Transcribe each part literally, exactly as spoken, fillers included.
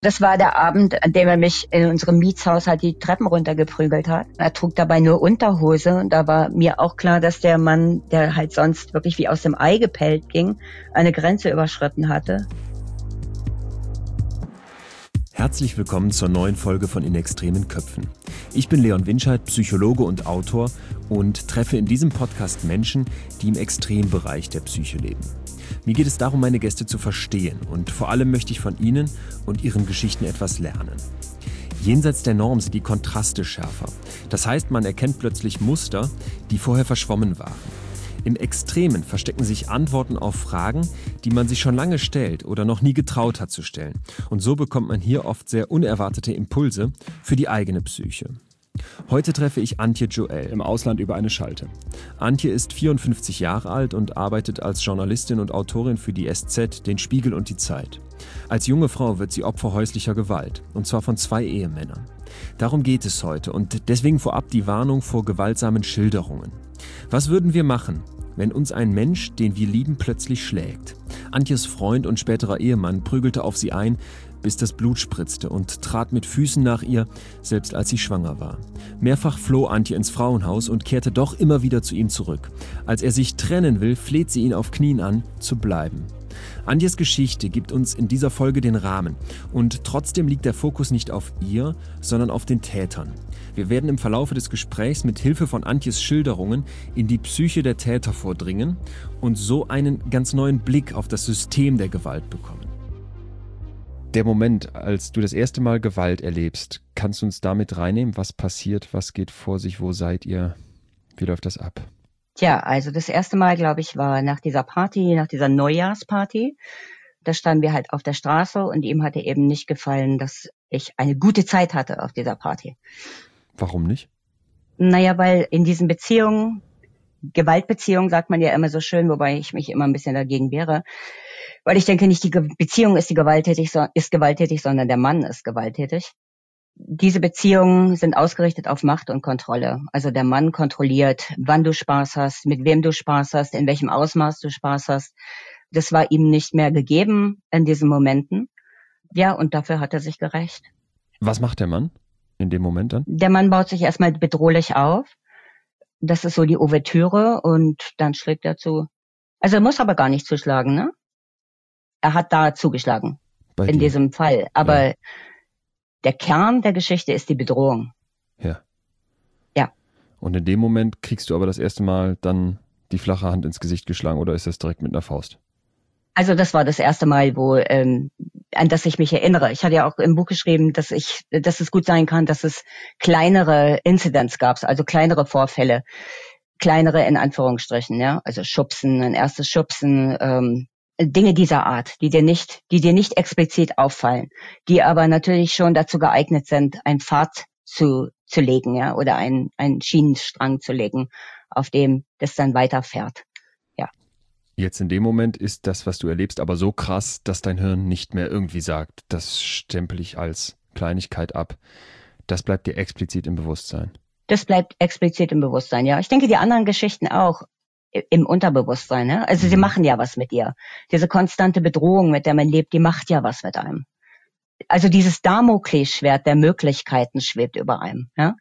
Das war der Abend, an dem er mich in unserem Mietshaus halt die Treppen runtergeprügelt hat. Er trug dabei nur Unterhose und da war mir auch klar, dass der Mann, der halt sonst wirklich wie aus dem Ei gepellt ging, eine Grenze überschritten hatte. Herzlich willkommen zur neuen Folge von In extremen Köpfen. Ich bin Leon Winscheid, Psychologe und Autor und treffe in diesem Podcast Menschen, die im Extrembereich der Psyche leben. Mir geht es darum, meine Gäste zu verstehen und vor allem möchte ich von ihnen und ihren Geschichten etwas lernen. Jenseits der Norm sind die Kontraste schärfer. Das heißt, man erkennt plötzlich Muster, die vorher verschwommen waren. Im Extremen verstecken sich Antworten auf Fragen, die man sich schon lange stellt oder noch nie getraut hat zu stellen. Und so bekommt man hier oft sehr unerwartete Impulse für die eigene Psyche. Heute treffe ich Antje Joel im Ausland über eine Schalte. Antje ist vierundfünfzig Jahre alt und arbeitet als Journalistin und Autorin für die S Z, den Spiegel und die Zeit. Als junge Frau wird sie Opfer häuslicher Gewalt, und zwar von zwei Ehemännern. Darum geht es heute und deswegen vorab die Warnung vor gewaltsamen Schilderungen. Was würden wir machen, wenn uns ein Mensch, den wir lieben, plötzlich schlägt? Antjes Freund und späterer Ehemann prügelte auf sie ein, bis das Blut spritzte und trat mit Füßen nach ihr, selbst als sie schwanger war. Mehrfach floh Antje ins Frauenhaus und kehrte doch immer wieder zu ihm zurück. Als er sich trennen will, fleht sie ihn auf Knien an, zu bleiben. Antjes Geschichte gibt uns in dieser Folge den Rahmen. Und trotzdem liegt der Fokus nicht auf ihr, sondern auf den Tätern. Wir werden im Verlaufe des Gesprächs mit Hilfe von Antjes Schilderungen in die Psyche der Täter vordringen und so einen ganz neuen Blick auf das System der Gewalt bekommen. Der Moment, als du das erste Mal Gewalt erlebst, kannst du uns damit reinnehmen? Was passiert? Was geht vor sich? Wo seid ihr? Wie läuft das ab? Tja, also das erste Mal, glaube ich, war nach dieser Party, nach dieser Neujahrsparty. Da standen wir halt auf der Straße und ihm hatte eben nicht gefallen, dass ich eine gute Zeit hatte auf dieser Party. Warum nicht? Naja, weil in diesen Beziehungen, Gewaltbeziehungen sagt man ja immer so schön, wobei ich mich immer ein bisschen dagegen wehre, weil ich denke, nicht die Beziehung ist die gewalttätig, ist gewalttätig, sondern der Mann ist gewalttätig. Diese Beziehungen sind ausgerichtet auf Macht und Kontrolle. Also der Mann kontrolliert, wann du Spaß hast, mit wem du Spaß hast, in welchem Ausmaß du Spaß hast. Das war ihm nicht mehr gegeben in diesen Momenten. Ja, und dafür hat er sich gerächt. Was macht der Mann in dem Moment dann? Der Mann baut sich erstmal bedrohlich auf. Das ist so die Ouvertüre und dann schlägt er zu. Also er muss aber gar nicht zuschlagen, ne? Er hat da zugeschlagen. Bei in dir. Diesem Fall. Aber ja. Der Kern der Geschichte ist die Bedrohung. Ja. Ja. Und in dem Moment kriegst du aber das erste Mal dann die flache Hand ins Gesicht geschlagen oder ist das direkt mit einer Faust? Also das war das erste Mal, wo ähm, an das ich mich erinnere. Ich hatte ja auch im Buch geschrieben, dass ich, dass es gut sein kann, dass es kleinere Incidents gab, also kleinere Vorfälle, kleinere in Anführungsstrichen, ja, also Schubsen, ein erstes Schubsen, ähm, Dinge dieser Art, die dir nicht, die dir nicht explizit auffallen, die aber natürlich schon dazu geeignet sind, einen Pfad zu zu legen, ja, oder einen einen Schienenstrang zu legen, auf dem das dann weiterfährt. Ja. Jetzt in dem Moment ist das, was du erlebst, aber so krass, dass dein Hirn nicht mehr irgendwie sagt, das stempel ich als Kleinigkeit ab. Das bleibt dir explizit im Bewusstsein. Das bleibt explizit im Bewusstsein, ja. Ich denke, die anderen Geschichten auch. Im Unterbewusstsein, ne? Also sie machen ja was mit dir. Diese konstante Bedrohung, mit der man lebt, die macht ja was mit einem. Also dieses Damoklesschwert der Möglichkeiten schwebt über einem, ja?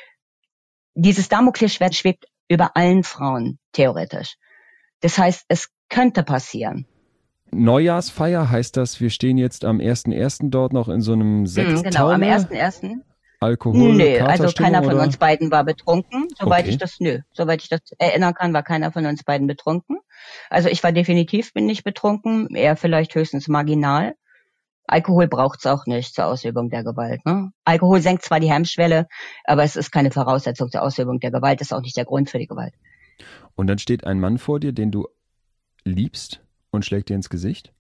Dieses Damoklesschwert schwebt über allen Frauen, theoretisch. Das heißt, es könnte passieren. Neujahrsfeier heißt das, wir stehen jetzt am ersten ersten dort noch in so einem Sechstaune? Genau, am ersten ersten Alkohol, Nö, also keiner von oder? uns beiden war betrunken, soweit Okay. ich das, nö, soweit ich das erinnern kann, war keiner von uns beiden betrunken. Also ich war definitiv, bin nicht betrunken, eher vielleicht höchstens marginal. Alkohol braucht's auch nicht zur Ausübung der Gewalt, ne? Alkohol senkt zwar die Hemmschwelle, aber es ist keine Voraussetzung zur Ausübung der Gewalt, ist auch nicht der Grund für die Gewalt. Und dann steht ein Mann vor dir, den du liebst und schlägt dir ins Gesicht?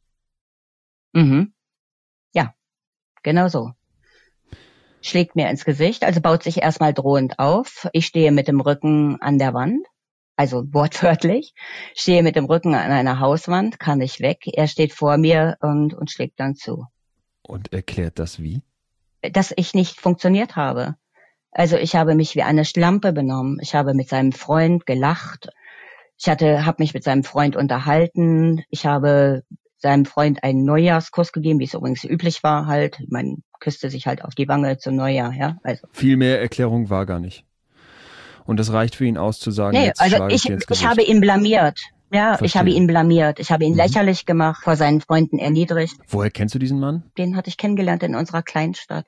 Mhm. Ja, genau so. Schlägt mir ins Gesicht, also baut sich erstmal drohend auf. Ich stehe mit dem Rücken an der Wand, also wortwörtlich, stehe mit dem Rücken an einer Hauswand, kann nicht weg. Er steht vor mir und, und schlägt dann zu. Und erklärt das wie? Dass ich nicht funktioniert habe. Also ich habe mich wie eine Schlampe benommen. Ich habe mit seinem Freund gelacht. Ich hatte, habe mich mit seinem Freund unterhalten. Ich habe seinem Freund einen Neujahrskuss gegeben, wie es übrigens üblich war halt. Man küsste sich halt auf die Wange zum Neujahr, ja. Also. Viel mehr Erklärung war gar nicht. Und das reicht für ihn aus zu sagen, nee, jetzt also schlage ich ich, dir ins Gesicht. ich habe ihn blamiert. Ja, Verstehe. ich habe ihn blamiert. Ich habe ihn mhm. lächerlich gemacht, vor seinen Freunden erniedrigt. Woher kennst du diesen Mann? Den hatte ich kennengelernt in unserer Kleinstadt.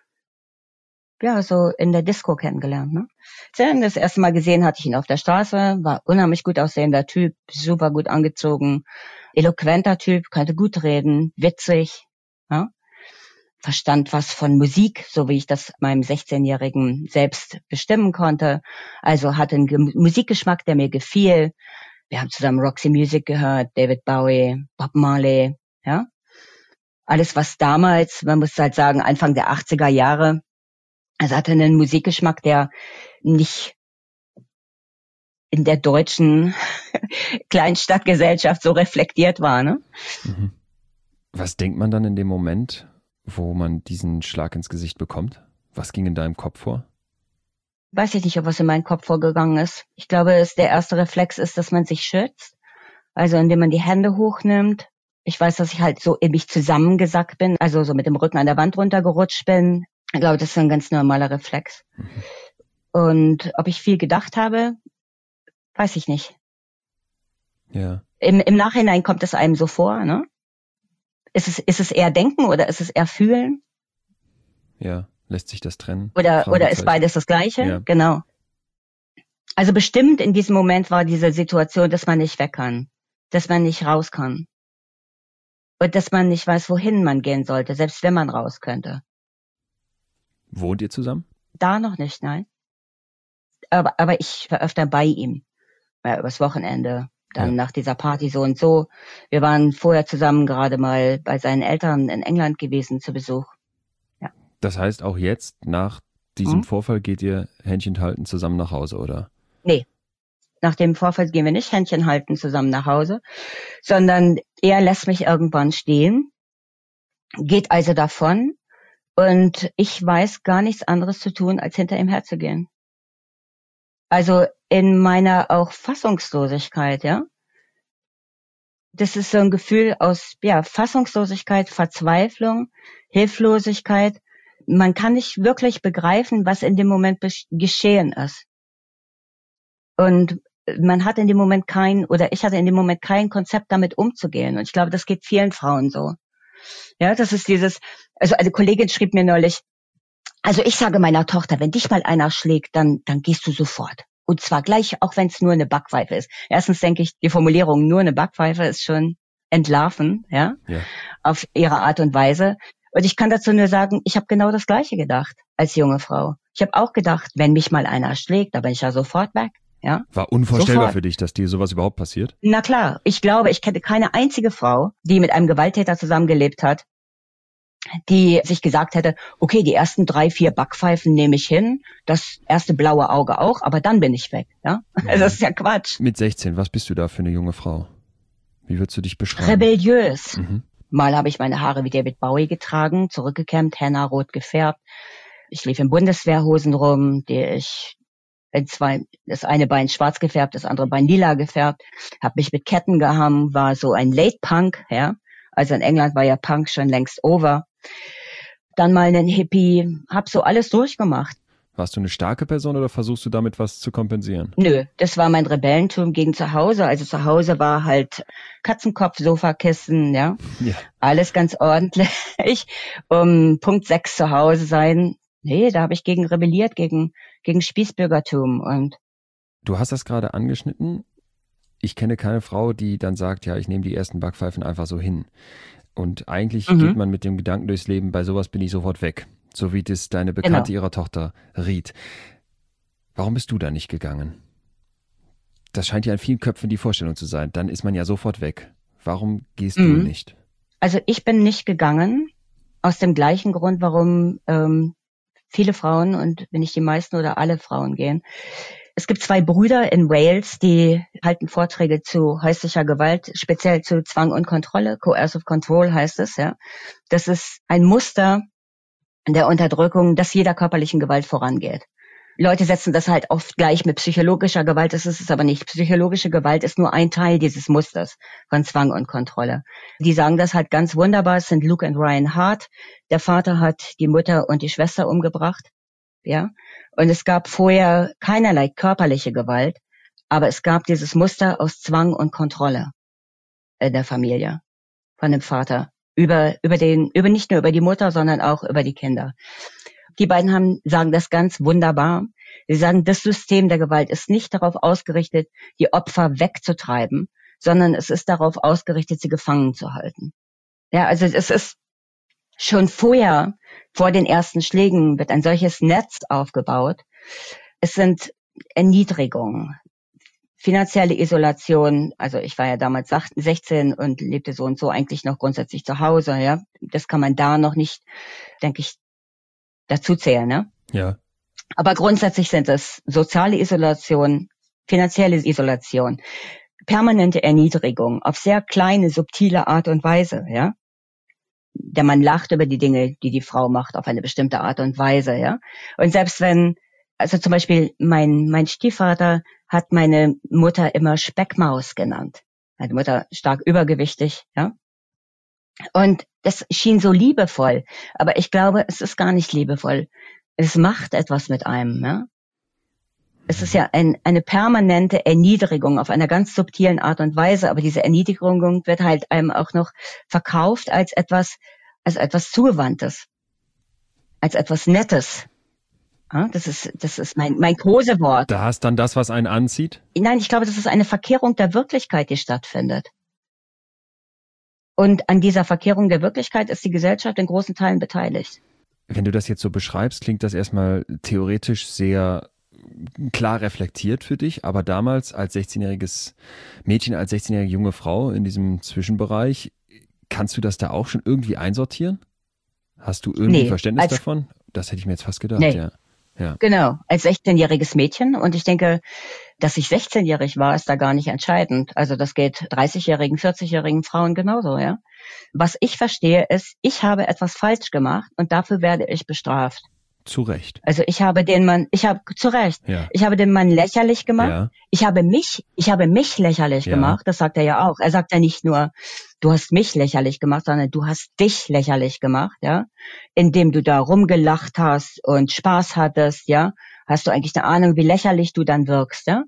Ja, so in der Disco kennengelernt, ne? Das erste Mal gesehen hatte ich ihn auf der Straße, war unheimlich gut aussehender Typ, super gut angezogen, eloquenter Typ, konnte gut reden, witzig, ja? Verstand was von Musik, so wie ich das meinem sechzehnjährigen selbst bestimmen konnte. Also hatte einen Ge- Musikgeschmack, der mir gefiel. Wir haben zusammen Roxy Music gehört, David Bowie, Bob Marley, ja? Alles, was damals, man muss halt sagen, Anfang der achtziger Jahre, also hatte einen Musikgeschmack, der nicht in der deutschen Kleinstadtgesellschaft so reflektiert war, ne? Mhm. Was denkt man dann in dem Moment, wo man diesen Schlag ins Gesicht bekommt? Was ging in deinem Kopf vor? Weiß ich nicht, ob was in meinem Kopf vorgegangen ist. Ich glaube, es der erste Reflex ist, dass man sich schützt. Also indem man die Hände hochnimmt. Ich weiß, dass ich halt so in mich zusammengesackt bin, also so mit dem Rücken an der Wand runtergerutscht bin. Ich glaube, das ist ein ganz normaler Reflex. Mhm. Und ob ich viel gedacht habe, weiß ich nicht. Ja. Im, im Nachhinein kommt es einem so vor, ne? Ist es, ist es eher Denken oder ist es eher Fühlen? Ja, lässt sich das trennen? Oder, oder ist beides das Gleiche? Ja. Genau. Also bestimmt in diesem Moment war diese Situation, dass man nicht weg kann, dass man nicht raus kann. Und dass man nicht weiß, wohin man gehen sollte, selbst wenn man raus könnte. Wohnt ihr zusammen? Da noch nicht, nein. Aber, aber ich war öfter bei ihm. Ja, übers Wochenende. Dann ja. Nach dieser Party so und so. Wir waren vorher zusammen gerade mal bei seinen Eltern in England gewesen zu Besuch. Ja. Das heißt, auch jetzt, nach diesem hm? Vorfall, geht ihr Händchen halten zusammen nach Hause, oder? Nee. Nach dem Vorfall gehen wir nicht Händchen halten zusammen nach Hause, sondern er lässt mich irgendwann stehen, geht also davon und ich weiß gar nichts anderes zu tun, als hinter ihm herzugehen. Also in meiner auch Fassungslosigkeit, ja. Das ist so ein Gefühl aus, ja, Fassungslosigkeit, Verzweiflung, Hilflosigkeit. Man kann nicht wirklich begreifen, was in dem Moment geschehen ist. Und man hat in dem Moment kein, oder ich hatte in dem Moment kein Konzept, damit umzugehen. Und ich glaube, das geht vielen Frauen so. Ja, das ist dieses, also eine Kollegin schrieb mir neulich, also ich sage meiner Tochter, wenn dich mal einer schlägt, dann, dann gehst du sofort. Und zwar gleich, auch wenn es nur eine Backpfeife ist. Erstens denke ich, die Formulierung nur eine Backpfeife ist schon entlarven, ja, ja. Auf ihre Art und Weise. Und ich kann dazu nur sagen, ich habe genau das Gleiche gedacht als junge Frau. Ich habe auch gedacht, wenn mich mal einer schlägt, da bin ich ja sofort weg. Ja? War unvorstellbar sofort. Für dich, dass dir sowas überhaupt passiert? Na klar, ich glaube, ich kenne keine einzige Frau, die mit einem Gewalttäter zusammengelebt hat, die sich gesagt hätte, okay, die ersten drei, vier Backpfeifen nehme ich hin, das erste blaue Auge auch, aber dann bin ich weg. Ja? Mhm. Also das ist ja Quatsch. Mit sechzehn, was bist du da für eine junge Frau? Wie würdest du dich beschreiben? Rebelliös. Mhm. Mal habe ich meine Haare wie David Bowie getragen, zurückgekämmt, henna rot gefärbt. Ich lief in Bundeswehrhosen rum, die ich in zwei, das eine Bein schwarz gefärbt, das andere Bein lila gefärbt, habe mich mit Ketten gehangen, war so ein Late Punk, ja. Also in England war ja Punk schon längst over. Dann mal einen Hippie, hab so alles durchgemacht. Warst du eine starke Person oder versuchst du damit was zu kompensieren? Nö, das war mein Rebellentum gegen zu Hause. Also zu Hause war halt Katzenkopf, Sofakissen, ja. ja. Alles ganz ordentlich. Um Punkt sechs zu Hause sein. Nee, da habe ich gegen rebelliert, gegen, gegen Spießbürgertum. Und du hast das gerade angeschnitten. Ich kenne keine Frau, die dann sagt, ja, ich nehme die ersten Backpfeifen einfach so hin. Und eigentlich mhm. geht man mit dem Gedanken durchs Leben, bei sowas bin ich sofort weg. So wie das deine Bekannte genau. ihrer Tochter riet. Warum bist du da nicht gegangen? Das scheint ja in vielen Köpfen die Vorstellung zu sein. Dann ist man ja sofort weg. Warum gehst mhm. du nicht? Also ich bin nicht gegangen, aus dem gleichen Grund, warum ähm, viele Frauen und wenn nicht die meisten oder alle Frauen gehen. Es gibt zwei Brüder in Wales, die halten Vorträge zu häuslicher Gewalt, speziell zu Zwang und Kontrolle. Coercive Control heißt es, ja. Das ist ein Muster der Unterdrückung, das jeder körperlichen Gewalt vorangeht. Leute setzen das halt oft gleich mit psychologischer Gewalt. Das ist es aber nicht. Psychologische Gewalt ist nur ein Teil dieses Musters von Zwang und Kontrolle. Die sagen das halt ganz wunderbar. Es sind Luke und Ryan Hart. Der Vater hat die Mutter und die Schwester umgebracht. Ja. Und es gab vorher keinerlei körperliche Gewalt. Aber es gab dieses Muster aus Zwang und Kontrolle in der Familie von dem Vater. Über, über den, über nicht nur über die Mutter, sondern auch über die Kinder. Die beiden haben, sagen das ganz wunderbar. Sie sagen, das System der Gewalt ist nicht darauf ausgerichtet, die Opfer wegzutreiben, sondern es ist darauf ausgerichtet, sie gefangen zu halten. Ja, also es ist schon vorher, vor den ersten Schlägen, wird ein solches Netz aufgebaut. Es sind Erniedrigungen, finanzielle Isolation. Also ich war ja damals sechzehn und lebte so und so eigentlich noch grundsätzlich zu Hause. Ja, das kann man da noch nicht, denke ich, dazu zählen, ne? Ja. Aber grundsätzlich sind es soziale Isolation, finanzielle Isolation, permanente Erniedrigung auf sehr kleine, subtile Art und Weise, ja? Der Mann lacht über die Dinge, die die Frau macht, auf eine bestimmte Art und Weise, ja? Und selbst wenn, also zum Beispiel mein, mein Stiefvater hat meine Mutter immer Speckmaus genannt. Meine Mutter stark übergewichtig, ja? Und das schien so liebevoll, aber ich glaube, es ist gar nicht liebevoll. Es macht etwas mit einem. Ja? Es ist ja ein, eine permanente Erniedrigung auf einer ganz subtilen Art und Weise, aber diese Erniedrigung wird halt einem auch noch verkauft als etwas, als etwas Zugewandtes, als etwas Nettes. Ja, das ist, das ist mein, mein Kosewort. Da ist dann das, was einen anzieht? Nein, ich glaube, das ist eine Verkehrung der Wirklichkeit, die stattfindet. Und an dieser Verkehrung der Wirklichkeit ist die Gesellschaft in großen Teilen beteiligt. Wenn du das jetzt so beschreibst, klingt das erstmal theoretisch sehr klar reflektiert für dich, aber damals als sechzehnjähriges Mädchen, als sechzehnjährige junge Frau in diesem Zwischenbereich, kannst du das da auch schon irgendwie einsortieren? Hast du irgendwie nee, Verständnis als, davon? Das hätte ich mir jetzt fast gedacht, nee. ja. Ja. Genau, als sechzehnjähriges Mädchen. Und ich denke, dass ich sechzehnjährig war, ist da gar nicht entscheidend. Also das geht dreißigjährigen, vierzigjährigen Frauen genauso, ja. Was ich verstehe ist, ich habe etwas falsch gemacht und dafür werde ich bestraft. Zu Recht. Also ich habe den Mann, ich habe zu Recht, ja. ich habe den Mann lächerlich gemacht. Ja. Ich habe mich, ich habe mich lächerlich ja. gemacht. Das sagt er ja auch. Er sagt ja nicht nur, du hast mich lächerlich gemacht, sondern du hast dich lächerlich gemacht, ja, indem du da rumgelacht hast und Spaß hattest, ja. Hast du eigentlich eine Ahnung, wie lächerlich du dann wirkst, ja?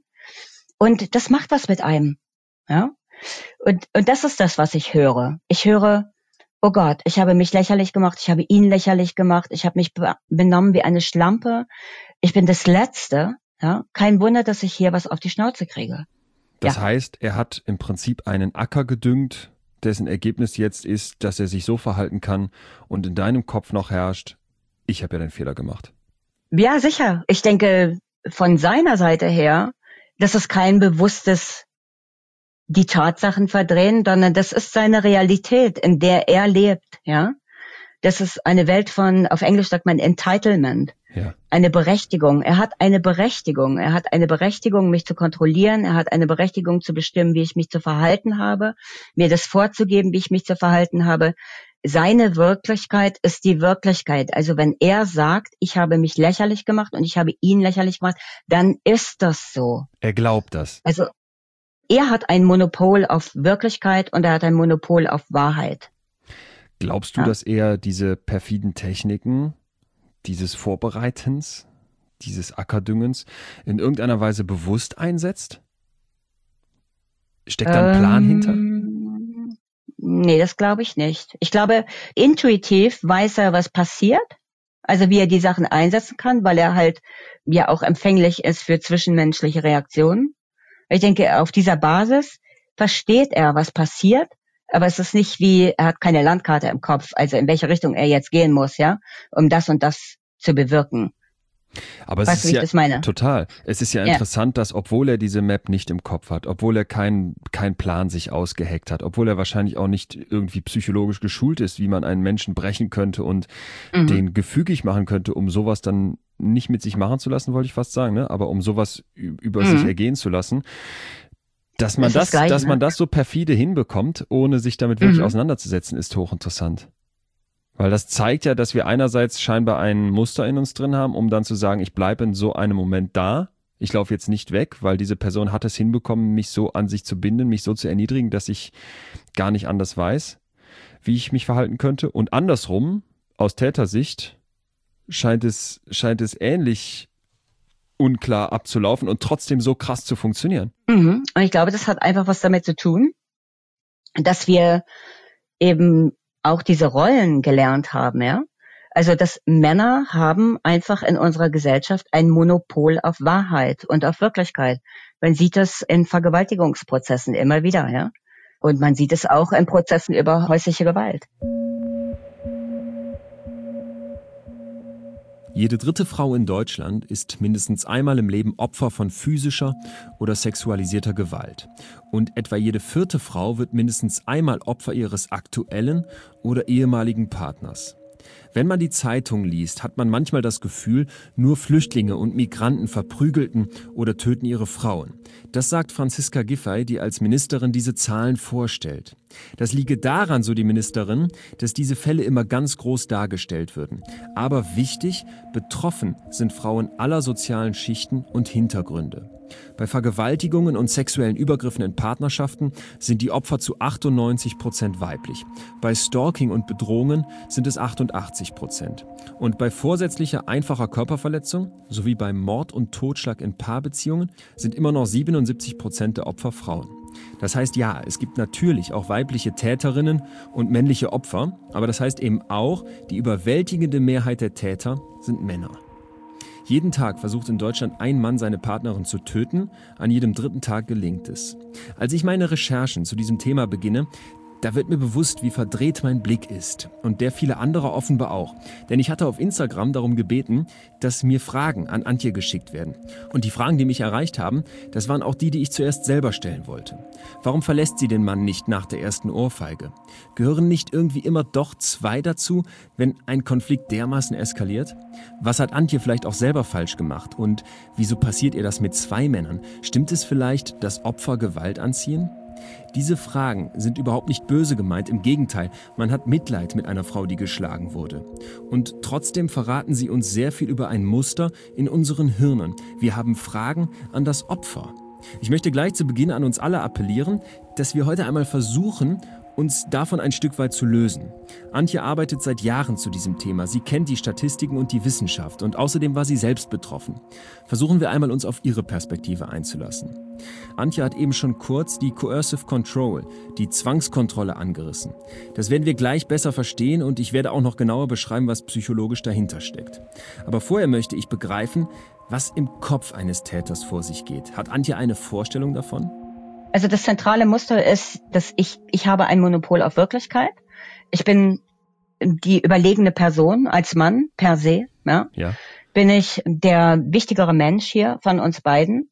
Und das macht was mit einem, ja. Und und das ist das, was ich höre. Ich höre, oh Gott, ich habe mich lächerlich gemacht, ich habe ihn lächerlich gemacht, ich habe mich be- benommen wie eine Schlampe. Ich bin das Letzte, ja. Kein Wunder, dass ich hier was auf die Schnauze kriege. Das ja. heißt, er hat im Prinzip einen Acker gedüngt, dessen Ergebnis jetzt ist, dass er sich so verhalten kann und in deinem Kopf noch herrscht, ich habe ja den Fehler gemacht. Ja, sicher. Ich denke, von seiner Seite her, das ist kein bewusstes die Tatsachen verdrehen, sondern das ist seine Realität, in der er lebt, ja. Das ist eine Welt von, auf Englisch sagt man Entitlement, ja. eine Berechtigung. Er hat eine Berechtigung. Er hat eine Berechtigung, mich zu kontrollieren. Er hat eine Berechtigung zu bestimmen, wie ich mich zu verhalten habe, mir das vorzugeben, wie ich mich zu verhalten habe. Seine Wirklichkeit ist die Wirklichkeit. Also wenn er sagt, ich habe mich lächerlich gemacht und ich habe ihn lächerlich gemacht, dann ist das so. Er glaubt das. Also er hat ein Monopol auf Wirklichkeit und er hat ein Monopol auf Wahrheit. Glaubst du, ja. dass er diese perfiden Techniken, dieses Vorbereitens, dieses Ackerdüngens in irgendeiner Weise bewusst einsetzt? Steckt da ein Plan ähm, hinter? Nee, das glaube ich nicht. Ich glaube, intuitiv weiß er, was passiert. Also wie er die Sachen einsetzen kann, weil er halt ja auch empfänglich ist für zwischenmenschliche Reaktionen. Ich denke, auf dieser Basis versteht er, was passiert, aber es ist nicht wie, er hat keine Landkarte im Kopf, also in welche Richtung er jetzt gehen muss, ja, um das und das zu bewirken. Aber es weißt ist du, wie ja, ich das meine? Total. Es ist ja, ja interessant, dass obwohl er diese Map nicht im Kopf hat, obwohl er keinen kein Plan sich ausgeheckt hat, obwohl er wahrscheinlich auch nicht irgendwie psychologisch geschult ist, wie man einen Menschen brechen könnte und mhm. den gefügig machen könnte, um sowas dann nicht mit sich machen zu lassen, wollte ich fast sagen, ne? Aber um sowas über mhm. sich ergehen zu lassen, dass man das, das geil, dass ne? man das so perfide hinbekommt, ohne sich damit wirklich mhm. auseinanderzusetzen, ist hochinteressant. Weil das zeigt ja, dass wir einerseits scheinbar ein Muster in uns drin haben, um dann zu sagen, ich bleibe in so einem Moment da. Ich laufe jetzt nicht weg, weil diese Person hat es hinbekommen, mich so an sich zu binden, mich so zu erniedrigen, dass ich gar nicht anders weiß, wie ich mich verhalten könnte. Und andersrum, aus Tätersicht, scheint es, scheint es ähnlich unklar abzulaufen und trotzdem so krass zu funktionieren. Mhm. Und ich glaube, das hat einfach was damit zu tun, dass wir eben auch diese Rollen gelernt haben, ja. Also, dass Männer haben einfach in unserer Gesellschaft ein Monopol auf Wahrheit und auf Wirklichkeit. Man sieht das in Vergewaltigungsprozessen immer wieder, ja. Und man sieht es auch in Prozessen über häusliche Gewalt. Jede dritte Frau in Deutschland ist mindestens einmal im Leben Opfer von physischer oder sexualisierter Gewalt. Und etwa jede vierte Frau wird mindestens einmal Opfer ihres aktuellen oder ehemaligen Partners. Wenn man die Zeitung liest, hat man manchmal das Gefühl, nur Flüchtlinge und Migranten verprügelten oder töten ihre Frauen. Das sagt Franziska Giffey, die als Ministerin diese Zahlen vorstellt. Das liege daran, so die Ministerin, dass diese Fälle immer ganz groß dargestellt würden. Aber wichtig, betroffen sind Frauen aller sozialen Schichten und Hintergründe. Bei Vergewaltigungen und sexuellen Übergriffen in Partnerschaften sind die Opfer zu achtundneunzig Prozent weiblich. Bei Stalking und Bedrohungen sind es achtundachtzig Prozent. Und bei vorsätzlicher einfacher Körperverletzung sowie beim Mord und Totschlag in Paarbeziehungen sind immer noch siebenundsiebzig Prozent der Opfer Frauen. Das heißt, ja, es gibt natürlich auch weibliche Täterinnen und männliche Opfer, aber das heißt eben auch, die überwältigende Mehrheit der Täter sind Männer. Jeden Tag versucht in Deutschland ein Mann, seine Partnerin zu töten. An jedem dritten Tag gelingt es. Als ich meine Recherchen zu diesem Thema beginne, da wird mir bewusst, wie verdreht mein Blick ist. Und der viele anderer offenbar auch. Denn ich hatte auf Instagram darum gebeten, dass mir Fragen an Antje geschickt werden. Und die Fragen, die mich erreicht haben, das waren auch die, die ich zuerst selber stellen wollte. Warum verlässt sie den Mann nicht nach der ersten Ohrfeige? Gehören nicht irgendwie immer doch zwei dazu, wenn ein Konflikt dermaßen eskaliert? Was hat Antje vielleicht auch selber falsch gemacht? Und wieso passiert ihr das mit zwei Männern? Stimmt es vielleicht, dass Opfer Gewalt anziehen? Diese Fragen sind überhaupt nicht böse gemeint, im Gegenteil, man hat Mitleid mit einer Frau, die geschlagen wurde. Und trotzdem verraten sie uns sehr viel über ein Muster in unseren Hirnen. Wir haben Fragen an das Opfer. Ich möchte gleich zu Beginn an uns alle appellieren, dass wir heute einmal versuchen, uns davon ein Stück weit zu lösen. Antje arbeitet seit Jahren zu diesem Thema. Sie kennt die Statistiken und die Wissenschaft und außerdem war sie selbst betroffen. Versuchen wir einmal, uns auf ihre Perspektive einzulassen. Antje hat eben schon kurz die Coercive Control, die Zwangskontrolle, angerissen. Das werden wir gleich besser verstehen und ich werde auch noch genauer beschreiben, was psychologisch dahinter steckt. Aber vorher möchte ich begreifen, was im Kopf eines Täters vor sich geht. Hat Antje eine Vorstellung davon? Also das zentrale Muster ist, dass ich, ich habe ein Monopol auf Wirklichkeit. Ich bin die überlegene Person als Mann per se. Ja. Ja. Bin ich der wichtigere Mensch hier von uns beiden.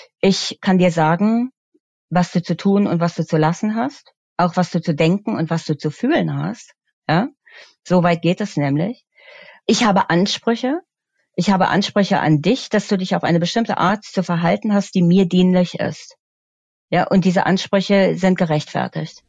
Ich kann dir sagen, was du zu tun und was du zu lassen hast. Auch was du zu denken und was du zu fühlen hast. Ja. So weit geht es nämlich. Ich habe Ansprüche. Ich habe Ansprüche an dich, dass du dich auf eine bestimmte Art zu verhalten hast, die mir dienlich ist. Ja, und diese Ansprüche sind gerechtfertigt.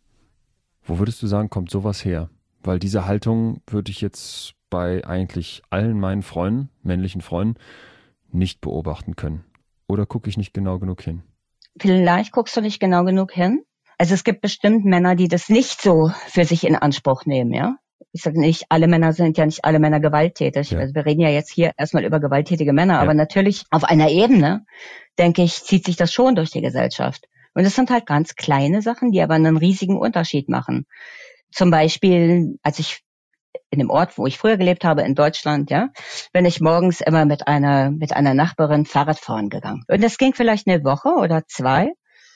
Wo würdest du sagen, kommt sowas her? Weil diese Haltung würde ich jetzt bei eigentlich allen meinen Freunden, männlichen Freunden, nicht beobachten können. Oder gucke ich nicht genau genug hin? Vielleicht guckst du nicht genau genug hin. Also es gibt bestimmt Männer, die das nicht so für sich in Anspruch nehmen, ja. Ich sage nicht, alle Männer sind ja nicht alle Männer gewalttätig. Ja. Also wir reden ja jetzt hier erstmal über gewalttätige Männer, ja. Aber natürlich auf einer Ebene, denke ich, zieht sich das schon durch die Gesellschaft. Und es sind halt ganz kleine Sachen, die aber einen riesigen Unterschied machen. Zum Beispiel, als ich in dem Ort, wo ich früher gelebt habe, in Deutschland, ja, bin ich morgens immer mit einer, mit einer Nachbarin Fahrrad fahren gegangen. Und das ging vielleicht eine Woche oder zwei.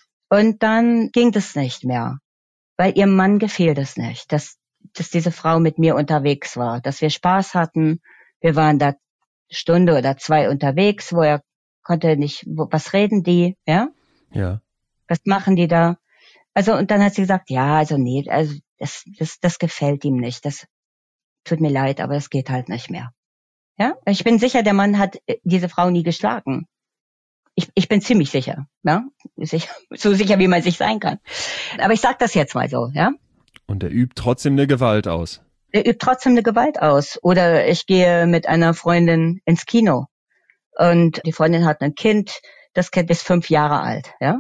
Und dann ging das nicht mehr. Weil ihrem Mann gefiel das nicht, dass, dass diese Frau mit mir unterwegs war, dass wir Spaß hatten. Wir waren da Stunde oder zwei unterwegs, wo er konnte nicht, wo, was reden die, ja? Ja. Was machen die da? Also, und dann hat sie gesagt, ja, also nee, also das, das, das gefällt ihm nicht. Das tut mir leid, aber es geht halt nicht mehr. Ja, ich bin sicher, der Mann hat diese Frau nie geschlagen. Ich, ich bin ziemlich sicher, ja, sicher, so sicher, wie man sich sein kann. Aber ich sag das jetzt mal so, ja. Und er übt trotzdem eine Gewalt aus. der übt trotzdem eine Gewalt aus. Oder ich gehe mit einer Freundin ins Kino und die Freundin hat ein Kind, das Kind ist fünf Jahre alt, ja.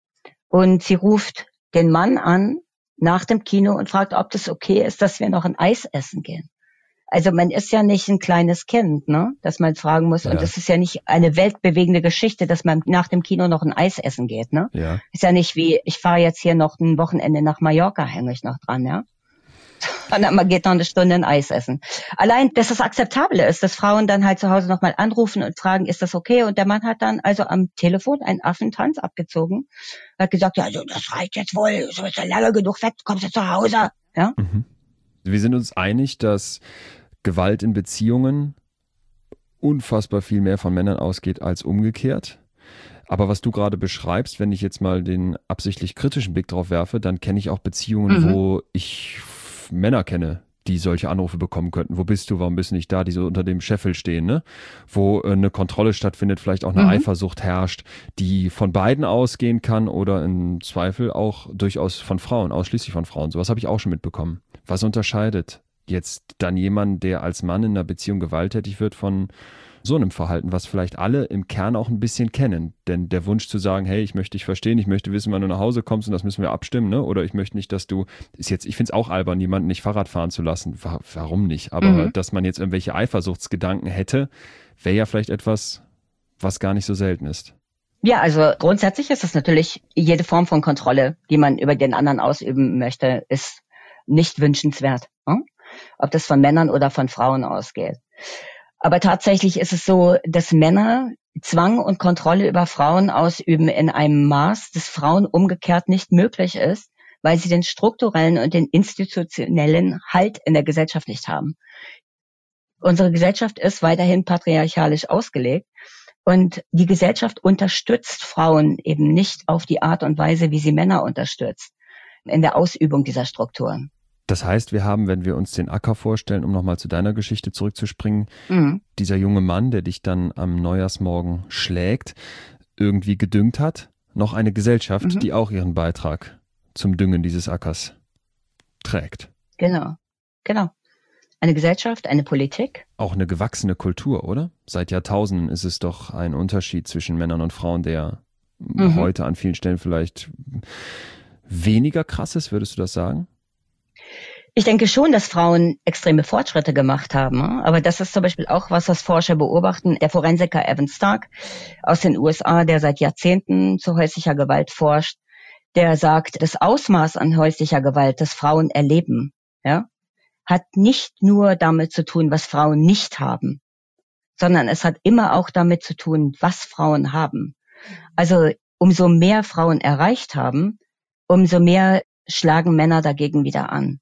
Und sie ruft den Mann an nach dem Kino und fragt, ob das okay ist, dass wir noch ein Eis essen gehen. Also man ist ja nicht ein kleines Kind, ne, dass man fragen muss. Ja. Und das ist ja nicht eine weltbewegende Geschichte, dass man nach dem Kino noch ein Eis essen geht, ne? Ja. Ist ja nicht wie, ich fahre jetzt hier noch ein Wochenende nach Mallorca, hänge ich noch dran, ja? Und dann man geht noch eine Stunde ein Eis essen. Allein, dass das Akzeptable ist, dass Frauen dann halt zu Hause nochmal anrufen und fragen, ist das okay? Und der Mann hat dann also am Telefon einen Affentanz abgezogen. Hat gesagt, ja, also das reicht jetzt wohl, so ist ja lange genug weg, kommst du zu Hause, ja? Mhm. Wir sind uns einig, dass Gewalt in Beziehungen unfassbar viel mehr von Männern ausgeht als umgekehrt. Aber was du gerade beschreibst, wenn ich jetzt mal den absichtlich kritischen Blick drauf werfe, dann kenne ich auch Beziehungen, mhm. wo ich Männer kenne, die solche Anrufe bekommen könnten. Wo bist du, warum bist du nicht da? Die so unter dem Scheffel stehen, ne? Wo äh, eine Kontrolle stattfindet, vielleicht auch eine mhm. Eifersucht herrscht, die von beiden ausgehen kann oder im Zweifel auch durchaus von Frauen, ausschließlich von Frauen. Sowas habe ich auch schon mitbekommen. Was unterscheidet jetzt dann jemanden, der als Mann in einer Beziehung gewalttätig wird, von so einem Verhalten, was vielleicht alle im Kern auch ein bisschen kennen? Denn der Wunsch zu sagen, hey, ich möchte dich verstehen, ich möchte wissen, wann du nach Hause kommst und das müssen wir abstimmen, ne? Oder ich möchte nicht, dass du, ist jetzt, ich finde es auch albern, jemanden nicht Fahrrad fahren zu lassen. Warum nicht? Aber mhm. dass man jetzt irgendwelche Eifersuchtsgedanken hätte, wäre ja vielleicht etwas, was gar nicht so selten ist. Ja, also grundsätzlich ist es natürlich, jede Form von Kontrolle, die man über den anderen ausüben möchte, ist nicht wünschenswert. Hm? Ob das von Männern oder von Frauen ausgeht. Aber tatsächlich ist es so, dass Männer Zwang und Kontrolle über Frauen ausüben in einem Maß, das Frauen umgekehrt nicht möglich ist, weil sie den strukturellen und den institutionellen Halt in der Gesellschaft nicht haben. Unsere Gesellschaft ist weiterhin patriarchalisch ausgelegt und die Gesellschaft unterstützt Frauen eben nicht auf die Art und Weise, wie sie Männer unterstützt in der Ausübung dieser Strukturen. Das heißt, wir haben, wenn wir uns den Acker vorstellen, um nochmal zu deiner Geschichte zurückzuspringen, mhm. dieser junge Mann, der dich dann am Neujahrsmorgen schlägt, irgendwie gedüngt hat, noch eine Gesellschaft, mhm. die auch ihren Beitrag zum Düngen dieses Ackers trägt. Genau, genau. Eine Gesellschaft, eine Politik. Auch eine gewachsene Kultur, oder? Seit Jahrtausenden ist es doch ein Unterschied zwischen Männern und Frauen, der mhm. heute an vielen Stellen vielleicht weniger krass ist, würdest du das sagen? Ich denke schon, dass Frauen extreme Fortschritte gemacht haben. Aber das ist zum Beispiel auch was, was Forscher beobachten. Der Forensiker Evan Stark aus den U S A, der seit Jahrzehnten zu häuslicher Gewalt forscht, der sagt, das Ausmaß an häuslicher Gewalt, das Frauen erleben, ja, hat nicht nur damit zu tun, was Frauen nicht haben, sondern es hat immer auch damit zu tun, was Frauen haben. Also umso mehr Frauen erreicht haben, umso mehr schlagen Männer dagegen wieder an.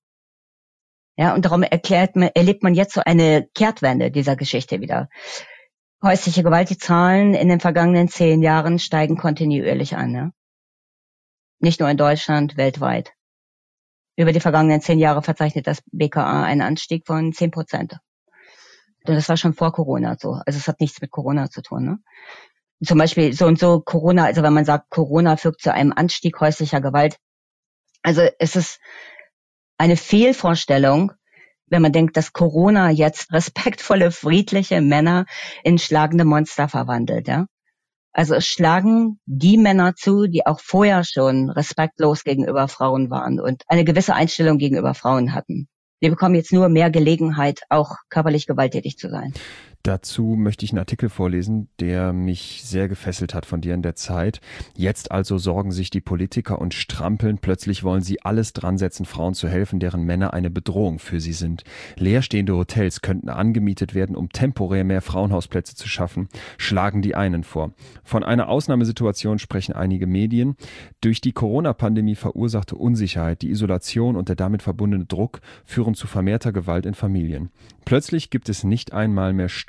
Ja, und darum erklärt man, erlebt man jetzt so eine Kehrtwende dieser Geschichte wieder. Häusliche Gewalt, die Zahlen in den vergangenen zehn Jahren steigen kontinuierlich an. Ja? Nicht nur in Deutschland, weltweit. Über die vergangenen zehn Jahre verzeichnet das B K A einen Anstieg von zehn Prozent. Und das war schon vor Corona so. Also es hat nichts mit Corona zu tun. Ne? Zum Beispiel so und so Corona, also wenn man sagt, Corona führt zu einem Anstieg häuslicher Gewalt. Also es ist eine Fehlvorstellung, wenn man denkt, dass Corona jetzt respektvolle, friedliche Männer in schlagende Monster verwandelt. Ja? Also es schlagen die Männer zu, die auch vorher schon respektlos gegenüber Frauen waren und eine gewisse Einstellung gegenüber Frauen hatten. Wir bekommen jetzt nur mehr Gelegenheit, auch körperlich gewalttätig zu sein. Dazu möchte ich einen Artikel vorlesen, der mich sehr gefesselt hat von dir in der Zeit. Jetzt also sorgen sich die Politiker und strampeln. Plötzlich wollen sie alles dran setzen, Frauen zu helfen, deren Männer eine Bedrohung für sie sind. Leerstehende Hotels könnten angemietet werden, um temporär mehr Frauenhausplätze zu schaffen, schlagen die einen vor. Von einer Ausnahmesituation sprechen einige Medien. Durch die Corona-Pandemie verursachte Unsicherheit, die Isolation und der damit verbundene Druck führen zu vermehrter Gewalt in Familien. Plötzlich gibt es nicht einmal mehr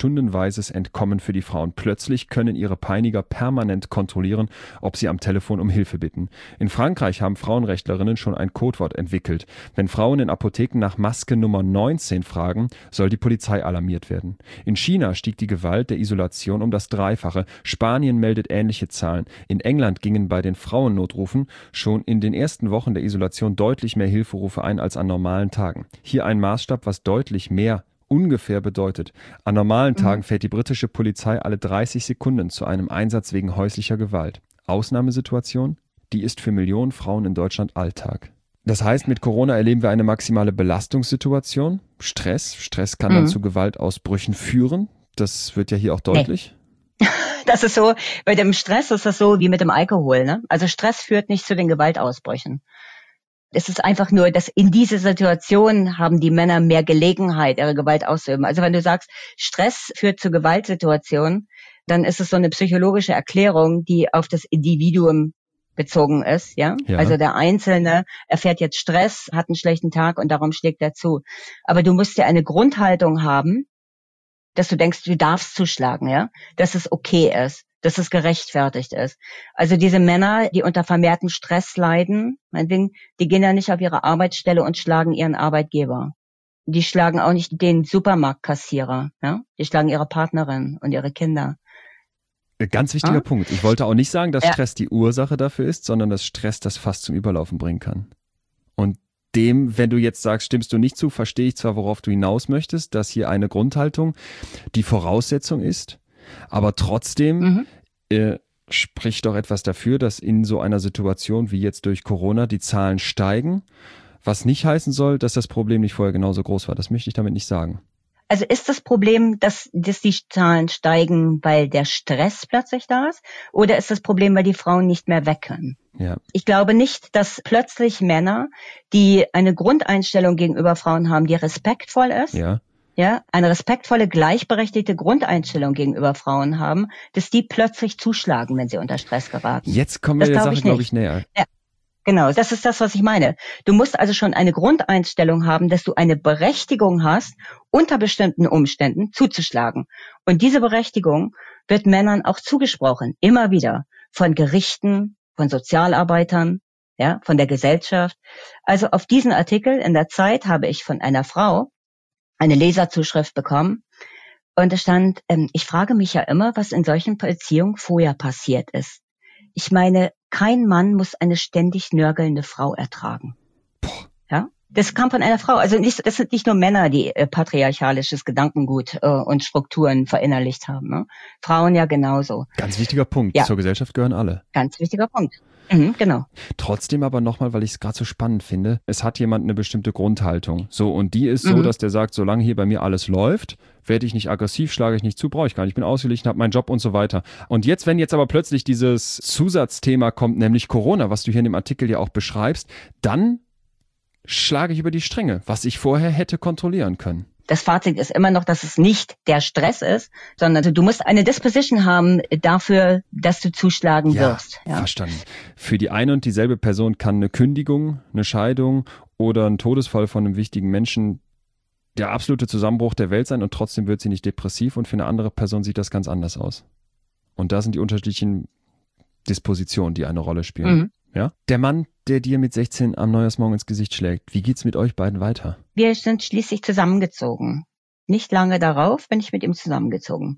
stundenweises Entkommen für die Frauen. Plötzlich können ihre Peiniger permanent kontrollieren, ob sie am Telefon um Hilfe bitten. In Frankreich haben Frauenrechtlerinnen schon ein Codewort entwickelt. Wenn Frauen in Apotheken nach Maske Nummer neunzehn fragen, soll die Polizei alarmiert werden. In China stieg die Gewalt der Isolation um das Dreifache. Spanien meldet ähnliche Zahlen. In England gingen bei den Frauennotrufen schon in den ersten Wochen der Isolation deutlich mehr Hilferufe ein als an normalen Tagen. Hier ein Maßstab, was deutlich mehr ungefähr bedeutet. An normalen Tagen mhm. fährt die britische Polizei alle dreißig Sekunden zu einem Einsatz wegen häuslicher Gewalt. Ausnahmesituation? Die ist für Millionen Frauen in Deutschland Alltag. Das heißt, mit Corona erleben wir eine maximale Belastungssituation. Stress. Stress kann mhm. dann zu Gewaltausbrüchen führen. Das wird ja hier auch deutlich. Nee. Das ist so, bei dem Stress ist das so wie mit dem Alkohol, ne? Also Stress führt nicht zu den Gewaltausbrüchen. Es ist einfach nur, dass in dieser Situation haben die Männer mehr Gelegenheit, ihre Gewalt auszuüben. Also wenn du sagst, Stress führt zu Gewaltsituationen, dann ist es so eine psychologische Erklärung, die auf das Individuum bezogen ist, ja? ja. Also der Einzelne erfährt jetzt Stress, hat einen schlechten Tag und darum schlägt er zu. Aber du musst ja eine Grundhaltung haben, dass du denkst, du darfst zuschlagen, ja? Dass es okay ist, dass es gerechtfertigt ist. Also diese Männer, die unter vermehrtem Stress leiden, meinetwegen, die gehen ja nicht auf ihre Arbeitsstelle und schlagen ihren Arbeitgeber. Die schlagen auch nicht den Supermarktkassierer, ja? Die schlagen ihre Partnerin und ihre Kinder. Ganz wichtiger ah? Punkt. Ich wollte auch nicht sagen, dass ja. Stress die Ursache dafür ist, sondern dass Stress das fast zum Überlaufen bringen kann. Und dem, wenn du jetzt sagst, stimmst du nicht zu, verstehe ich zwar, worauf du hinaus möchtest, dass hier eine Grundhaltung die Voraussetzung ist, aber trotzdem mhm. äh, spricht doch etwas dafür, dass in so einer Situation wie jetzt durch Corona die Zahlen steigen, was nicht heißen soll, dass das Problem nicht vorher genauso groß war. Das möchte ich damit nicht sagen. Also ist das Problem, dass, dass die Zahlen steigen, weil der Stress plötzlich da ist? Oder ist das Problem, weil die Frauen nicht mehr weg können? Ja. Ich glaube nicht, dass plötzlich Männer, die eine Grundeinstellung gegenüber Frauen haben, die respektvoll ist, ja. ja, eine respektvolle, gleichberechtigte Grundeinstellung gegenüber Frauen haben, dass die plötzlich zuschlagen, wenn sie unter Stress geraten. Jetzt kommen wir der Sache, glaube ich, näher. Ja. Genau, das ist das, was ich meine. Du musst also schon eine Grundeinstellung haben, dass du eine Berechtigung hast, unter bestimmten Umständen zuzuschlagen. Und diese Berechtigung wird Männern auch zugesprochen, immer wieder, von Gerichten, von Sozialarbeitern, ja, von der Gesellschaft. Also auf diesen Artikel in der Zeit habe ich von einer Frau eine Leserzuschrift bekommen. Und da stand, ähm, ich frage mich ja immer, was in solchen Beziehungen vorher passiert ist. Ich meine, kein Mann muss eine ständig nörgelnde Frau ertragen. Ja, das kam von einer Frau. Also nicht, das sind nicht nur Männer, die äh, patriarchalisches Gedankengut äh, und Strukturen verinnerlicht haben. Ne? Frauen ja genauso. Ganz wichtiger Punkt. Ja. Zur Gesellschaft gehören alle. Ganz wichtiger Punkt. Mhm, genau. Trotzdem aber nochmal, weil ich es gerade so spannend finde, es hat jemand eine bestimmte Grundhaltung. So, und die ist so, mhm. dass der sagt, solange hier bei mir alles läuft, werde ich nicht aggressiv, schlage ich nicht zu, brauche ich gar nicht, ich bin ausgeglichen, habe meinen Job und so weiter. Und jetzt, wenn jetzt aber plötzlich dieses Zusatzthema kommt, nämlich Corona, was du hier in dem Artikel ja auch beschreibst, dann schlage ich über die Stränge, was ich vorher hätte kontrollieren können. Das Fazit ist immer noch, dass es nicht der Stress ist, sondern du musst eine Disposition haben dafür, dass du zuschlagen ja, wirst. Ja, verstanden. Für die eine und dieselbe Person kann eine Kündigung, eine Scheidung oder ein Todesfall von einem wichtigen Menschen der absolute Zusammenbruch der Welt sein und trotzdem wird sie nicht depressiv und für eine andere Person sieht das ganz anders aus. Und da sind die unterschiedlichen Dispositionen, die eine Rolle spielen. Mhm. Ja? Der Mann, der dir mit sechzehn am Neujahrsmorgen ins Gesicht schlägt, wie geht's mit euch beiden weiter? Wir sind schließlich zusammengezogen. Nicht lange darauf bin ich mit ihm zusammengezogen.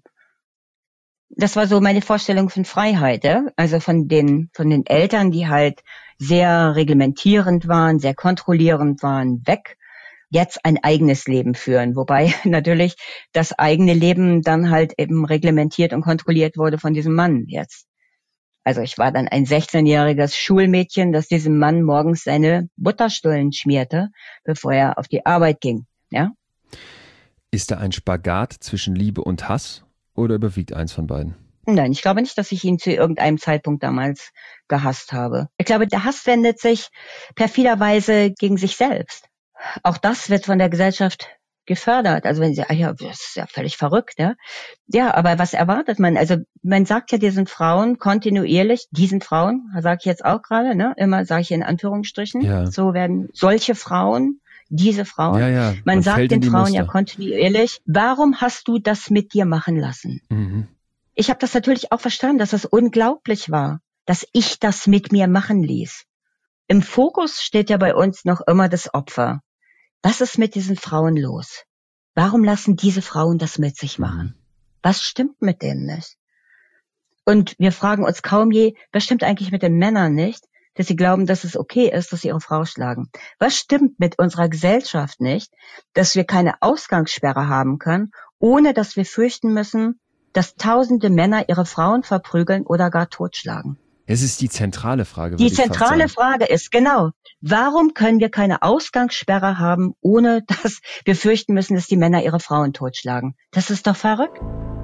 Das war so meine Vorstellung von Freiheit, ja? Also von den, von den Eltern, die halt sehr reglementierend waren, sehr kontrollierend waren, weg. Jetzt ein eigenes Leben führen, wobei natürlich das eigene Leben dann halt eben reglementiert und kontrolliert wurde von diesem Mann jetzt. Also ich war dann ein sechzehnjähriges Schulmädchen, das diesem Mann morgens seine Butterstullen schmierte, bevor er auf die Arbeit ging. Ja? Ist da ein Spagat zwischen Liebe und Hass oder überwiegt eins von beiden? Nein, ich glaube nicht, dass ich ihn zu irgendeinem Zeitpunkt damals gehasst habe. Ich glaube, der Hass wendet sich perfiderweise gegen sich selbst. Auch das wird von der Gesellschaft gefördert. Also wenn sie, ah ja, das ist ja völlig verrückt, ja. Ja, aber was erwartet man? Also man sagt ja diesen Frauen kontinuierlich, diesen Frauen, sage ich jetzt auch gerade, ne, immer sage ich in Anführungsstrichen, ja. So werden solche Frauen diese Frauen. Ja, ja. Man, Man sagt den Frauen Muster. ja kontinuierlich, warum hast du das mit dir machen lassen? Mhm. Ich habe das natürlich auch verstanden, dass es unglaublich war, dass ich das mit mir machen ließ. Im Fokus steht ja bei uns noch immer das Opfer. Was ist mit diesen Frauen los? Warum lassen diese Frauen das mit sich machen? Was stimmt mit denen nicht? Und wir fragen uns kaum je, was stimmt eigentlich mit den Männern nicht, dass sie glauben, dass es okay ist, dass sie ihre Frau schlagen? Was stimmt mit unserer Gesellschaft nicht, dass wir keine Ausgangssperre haben können, ohne dass wir fürchten müssen, dass tausende Männer ihre Frauen verprügeln oder gar totschlagen? Es ist die zentrale Frage. Die zentrale Frage ist, genau, warum können wir keine Ausgangssperre haben, ohne dass wir fürchten müssen, dass die Männer ihre Frauen totschlagen? Das ist doch verrückt.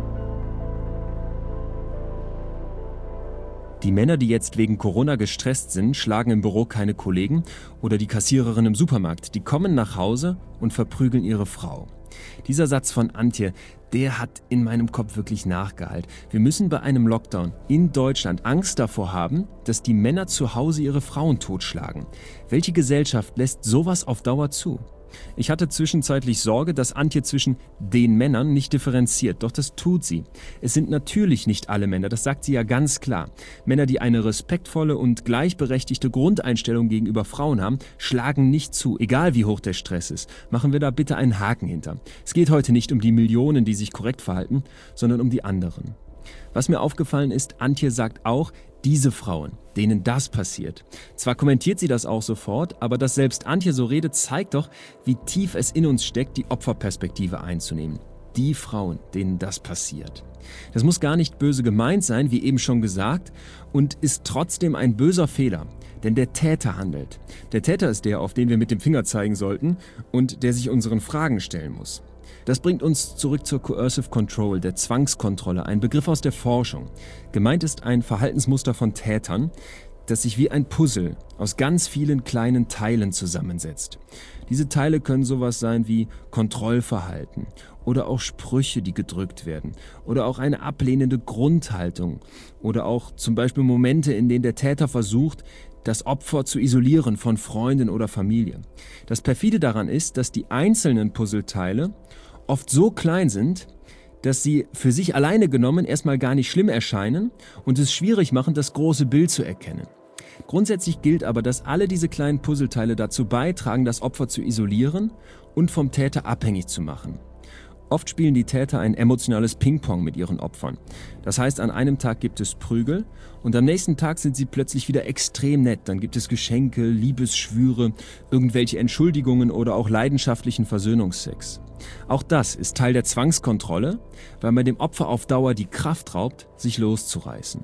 Die Männer, die jetzt wegen Corona gestresst sind, schlagen im Büro keine Kollegen oder die Kassiererin im Supermarkt. Die kommen nach Hause und verprügeln ihre Frau. Dieser Satz von Antje, der hat in meinem Kopf wirklich nachgehallt. Wir müssen bei einem Lockdown in Deutschland Angst davor haben, dass die Männer zu Hause ihre Frauen totschlagen. Welche Gesellschaft lässt sowas auf Dauer zu? Ich hatte zwischenzeitlich Sorge, dass Antje zwischen den Männern nicht differenziert, doch das tut sie. Es sind natürlich nicht alle Männer, das sagt sie ja ganz klar. Männer, die eine respektvolle und gleichberechtigte Grundeinstellung gegenüber Frauen haben, schlagen nicht zu, egal wie hoch der Stress ist. Machen wir da bitte einen Haken hinter. Es geht heute nicht um die Millionen, die sich korrekt verhalten, sondern um die anderen. Was mir aufgefallen ist, Antje sagt auch, diese Frauen, denen das passiert. Zwar kommentiert sie das auch sofort, aber dass selbst Antje so redet, zeigt doch, wie tief es in uns steckt, die Opferperspektive einzunehmen. Die Frauen, denen das passiert. Das muss gar nicht böse gemeint sein, wie eben schon gesagt, und ist trotzdem ein böser Fehler. Denn der Täter handelt. Der Täter ist der, auf den wir mit dem Finger zeigen sollten und der sich unseren Fragen stellen muss. Das bringt uns zurück zur Coercive Control, der Zwangskontrolle, ein Begriff aus der Forschung. Gemeint ist ein Verhaltensmuster von Tätern, das sich wie ein Puzzle aus ganz vielen kleinen Teilen zusammensetzt. Diese Teile können sowas sein wie Kontrollverhalten oder auch Sprüche, die gedrückt werden oder auch eine ablehnende Grundhaltung oder auch zum Beispiel Momente, in denen der Täter versucht, das Opfer zu isolieren von Freunden oder Familie. Das perfide daran ist, dass die einzelnen Puzzleteile oft so klein sind, dass sie für sich alleine genommen erstmal gar nicht schlimm erscheinen und es schwierig machen, das große Bild zu erkennen. Grundsätzlich gilt aber, dass alle diese kleinen Puzzleteile dazu beitragen, das Opfer zu isolieren und vom Täter abhängig zu machen. Oft spielen die Täter ein emotionales Ping-Pong mit ihren Opfern. Das heißt, an einem Tag gibt es Prügel und am nächsten Tag sind sie plötzlich wieder extrem nett. Dann gibt es Geschenke, Liebesschwüre, irgendwelche Entschuldigungen oder auch leidenschaftlichen Versöhnungsex. Auch das ist Teil der Zwangskontrolle, weil man dem Opfer auf Dauer die Kraft raubt, sich loszureißen.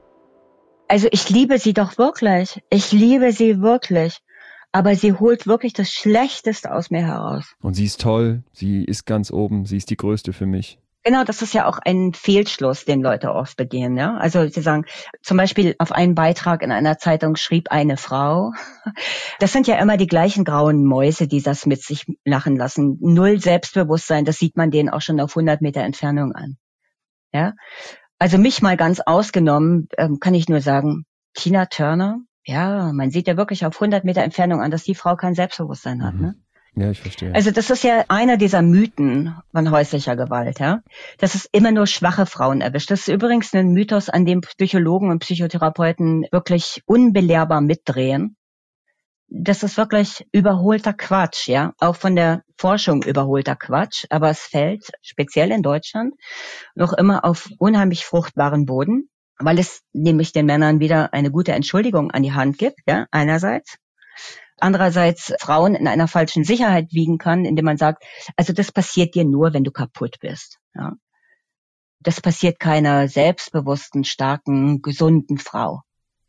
Also ich liebe sie doch wirklich. Ich liebe sie wirklich. Aber sie holt wirklich das Schlechteste aus mir heraus. Und sie ist toll, sie ist ganz oben, sie ist die Größte für mich. Genau, das ist ja auch ein Fehlschluss, den Leute oft begehen. Ja? Also sie sagen, zum Beispiel auf einen Beitrag in einer Zeitung schrieb eine Frau, das sind ja immer die gleichen grauen Mäuse, die das mit sich lachen lassen. Null Selbstbewusstsein, das sieht man denen auch schon auf hundert Meter Entfernung an. Ja, also mich mal ganz ausgenommen, ähm, kann ich nur sagen, Tina Turner, ja, man sieht ja wirklich auf hundert Meter Entfernung an, dass die Frau kein Selbstbewusstsein hat, mhm. ne? Ja, ich verstehe. Also das ist ja einer dieser Mythen von häuslicher Gewalt, ja, dass es immer nur schwache Frauen erwischt. Das ist übrigens ein Mythos, an dem Psychologen und Psychotherapeuten wirklich unbelehrbar mitdrehen. Das ist wirklich überholter Quatsch, ja, auch von der Forschung überholter Quatsch, aber es fällt speziell in Deutschland noch immer auf unheimlich fruchtbaren Boden, weil es nämlich den Männern wieder eine gute Entschuldigung an die Hand gibt, ja, einerseits. Andererseits Frauen in einer falschen Sicherheit wiegen kann, indem man sagt, also das passiert dir nur, wenn du kaputt bist. Ja. Das passiert keiner selbstbewussten, starken, gesunden Frau.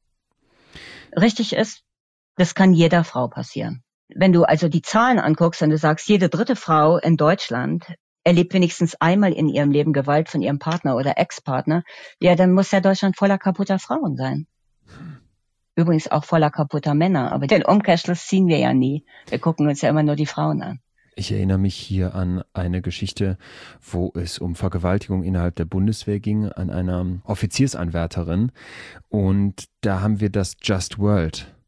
Richtig ist, das kann jeder Frau passieren. Wenn du also die Zahlen anguckst und du sagst, jede dritte Frau in Deutschland erlebt wenigstens einmal in ihrem Leben Gewalt von ihrem Partner oder Ex-Partner, ja, dann muss ja Deutschland voller kaputter Frauen sein. Übrigens auch voller kaputter Männer, aber den Umkehrschluss ziehen wir ja nie. Wir gucken uns ja immer nur die Frauen an. Ich erinnere mich hier an eine Geschichte, wo es um Vergewaltigung innerhalb der Bundeswehr ging, an einer Offiziersanwärterin. Und da haben wir das Just World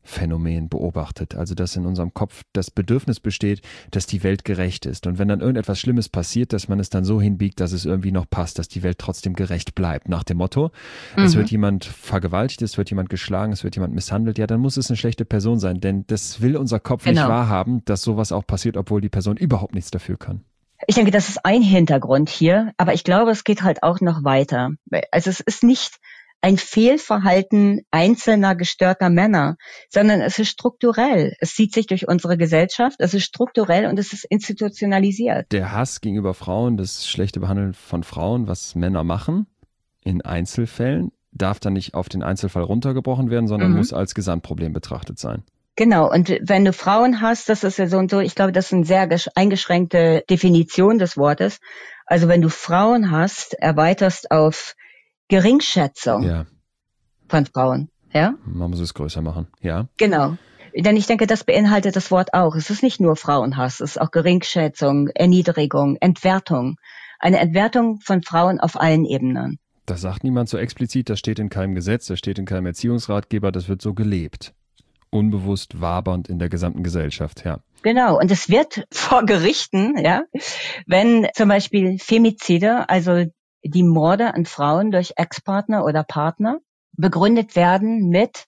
Phänomen beobachtet. Also dass in unserem Kopf das Bedürfnis besteht, dass die Welt gerecht ist. Und wenn dann irgendetwas Schlimmes passiert, dass man es dann so hinbiegt, dass es irgendwie noch passt, dass die Welt trotzdem gerecht bleibt. Nach dem Motto, mhm. es wird jemand vergewaltigt, es wird jemand geschlagen, es wird jemand misshandelt. Ja, dann muss es eine schlechte Person sein. Denn das will unser Kopf genau. nicht wahrhaben, dass sowas auch passiert, obwohl die Person überhaupt nichts dafür kann. Ich denke, das ist ein Hintergrund hier. Aber ich glaube, es geht halt auch noch weiter. Also es ist nicht ein Fehlverhalten einzelner gestörter Männer, sondern es ist strukturell. Es zieht sich durch unsere Gesellschaft, es ist strukturell und es ist institutionalisiert. Der Hass gegenüber Frauen, das schlechte Behandeln von Frauen, was Männer machen, in Einzelfällen, darf dann nicht auf den Einzelfall runtergebrochen werden, sondern mhm. muss als Gesamtproblem betrachtet sein. Genau, und wenn du Frauen hast, das ist ja so und so, ich glaube, das ist eine sehr eingeschränkte Definition des Wortes. Also wenn du Frauen hast, erweiterst auf Geringschätzung ja. von Frauen, ja? Man muss es größer machen, ja. Genau. Denn ich denke, das beinhaltet das Wort auch. Es ist nicht nur Frauenhass, es ist auch Geringschätzung, Erniedrigung, Entwertung. Eine Entwertung von Frauen auf allen Ebenen. Das sagt niemand so explizit, das steht in keinem Gesetz, das steht in keinem Erziehungsratgeber, das wird so gelebt. Unbewusst wabernd in der gesamten Gesellschaft, ja. Genau, und es wird vor Gerichten, ja, wenn zum Beispiel Femizide, also die Morde an Frauen durch Ex-Partner oder Partner begründet werden mit,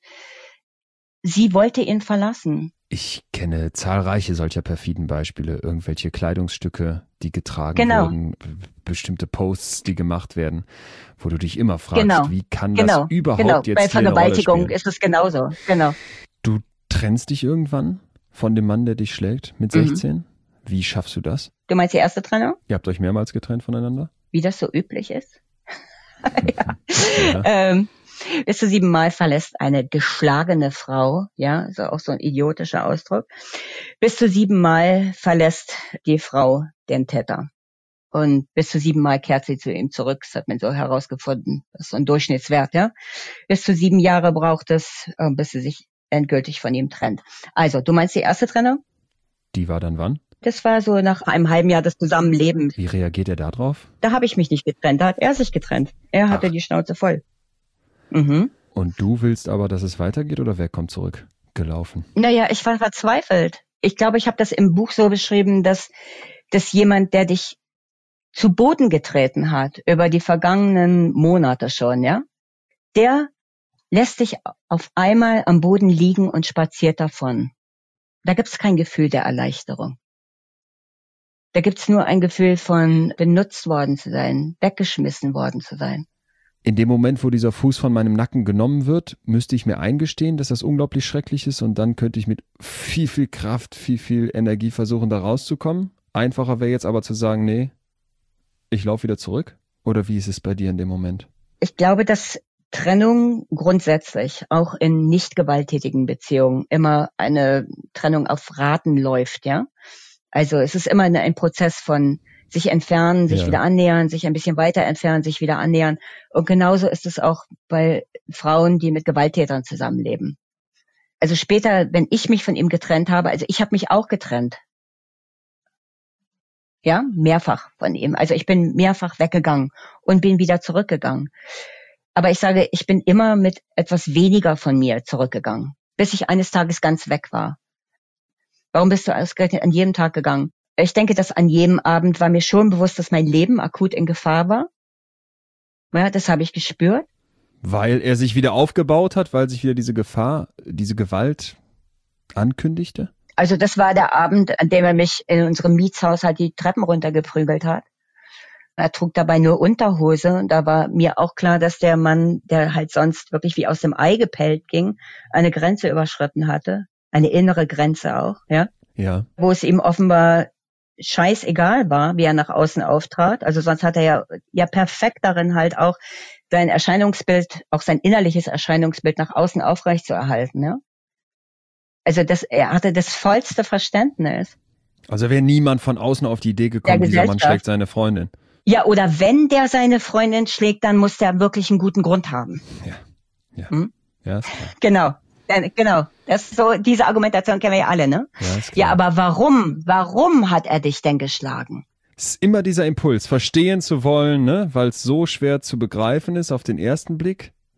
sie wollte ihn verlassen. Ich kenne zahlreiche solcher perfiden Beispiele, irgendwelche Kleidungsstücke, die getragen genau. wurden, bestimmte Posts, die gemacht werden, wo du dich immer fragst, genau. wie kann genau. das überhaupt genau. jetzt hier Bei Vergewaltigung eine Rolle spielen? Ist es genauso, genau. Du trennst dich irgendwann von dem Mann, der dich schlägt, mit sechzehn? Mhm. Wie schaffst du das? Du meinst die erste Trennung? Ihr habt euch mehrmals getrennt voneinander? Wie das so üblich ist. ja. ja. Ähm, bis zu siebenmal verlässt eine geschlagene Frau, ja, ist auch so ein idiotischer Ausdruck, bis zu siebenmal verlässt die Frau den Täter. Und bis zu siebenmal kehrt sie zu ihm zurück. Das hat man so herausgefunden. Das ist so ein Durchschnittswert, ja. Bis zu sieben Jahre braucht es, bis sie sich endgültig von ihm trennt. Also, du meinst die erste Trennung? Die war dann wann? Das war so nach einem halben Jahr des Zusammenlebens. Wie reagiert er da drauf? Da habe ich mich nicht getrennt, da hat er sich getrennt. Er hatte Ach. die Schnauze voll. Mhm. Und du willst aber, dass es weitergeht oder wer kommt zurück? Gelaufen? Naja, ich war verzweifelt. Ich glaube, ich habe das im Buch so beschrieben, dass, dass jemand, der dich zu Boden getreten hat, über die vergangenen Monate schon, ja, der lässt dich auf einmal am Boden liegen und spaziert davon. Da gibt's kein Gefühl der Erleichterung. Da gibt's nur ein Gefühl von benutzt worden zu sein, weggeschmissen worden zu sein. In dem Moment, wo dieser Fuß von meinem Nacken genommen wird, müsste ich mir eingestehen, dass das unglaublich schrecklich ist und dann könnte ich mit viel, viel Kraft, viel, viel Energie versuchen, da rauszukommen. Einfacher wäre jetzt aber zu sagen, nee, ich laufe wieder zurück? Oder wie ist es bei dir in dem Moment? Ich glaube, dass Trennung grundsätzlich auch in nicht gewalttätigen Beziehungen immer eine Trennung auf Raten läuft, ja. Also es ist immer ein Prozess von sich entfernen, sich ja. wieder annähern, sich ein bisschen weiter entfernen, sich wieder annähern. Und genauso ist es auch bei Frauen, die mit Gewalttätern zusammenleben. Also später, wenn ich mich von ihm getrennt habe, also ich habe mich auch getrennt. Ja, mehrfach von ihm. Also ich bin mehrfach weggegangen und bin wieder zurückgegangen. Aber ich sage, ich bin immer mit etwas weniger von mir zurückgegangen, bis ich eines Tages ganz weg war. Warum bist du ausgerechnet an jedem Tag gegangen? Ich denke, dass an jedem Abend war mir schon bewusst, dass mein Leben akut in Gefahr war. Ja, das habe ich gespürt. Weil er sich wieder aufgebaut hat, weil sich wieder diese Gefahr, diese Gewalt ankündigte? Also das war der Abend, an dem er mich in unserem Mietshaus halt die Treppen runtergeprügelt hat. Er trug dabei nur Unterhose und da war mir auch klar, dass der Mann, der halt sonst wirklich wie aus dem Ei gepellt ging, eine Grenze überschritten hatte. Eine innere Grenze auch, ja. Ja. Wo es ihm offenbar scheißegal war, wie er nach außen auftrat. Also sonst hat er ja, ja perfekt darin halt auch sein Erscheinungsbild, auch sein innerliches Erscheinungsbild nach außen aufrecht zu erhalten, ja. Also das, er hatte das vollste Verständnis. Also wäre niemand von außen auf die Idee gekommen, dieser Mann schlägt seine Freundin. Ja, oder wenn der seine Freundin schlägt, dann muss der wirklich einen guten Grund haben. Ja, ja, hm? ja, ist klar. Genau. Genau, das ist so, diese Argumentation kennen wir ja alle, ne? Ja, ist klar. Ja, aber warum, warum hat er dich denn geschlagen? Es ist immer dieser Impuls, verstehen zu wollen, ne? Weil es so schwer zu begreifen ist auf den ersten Blick.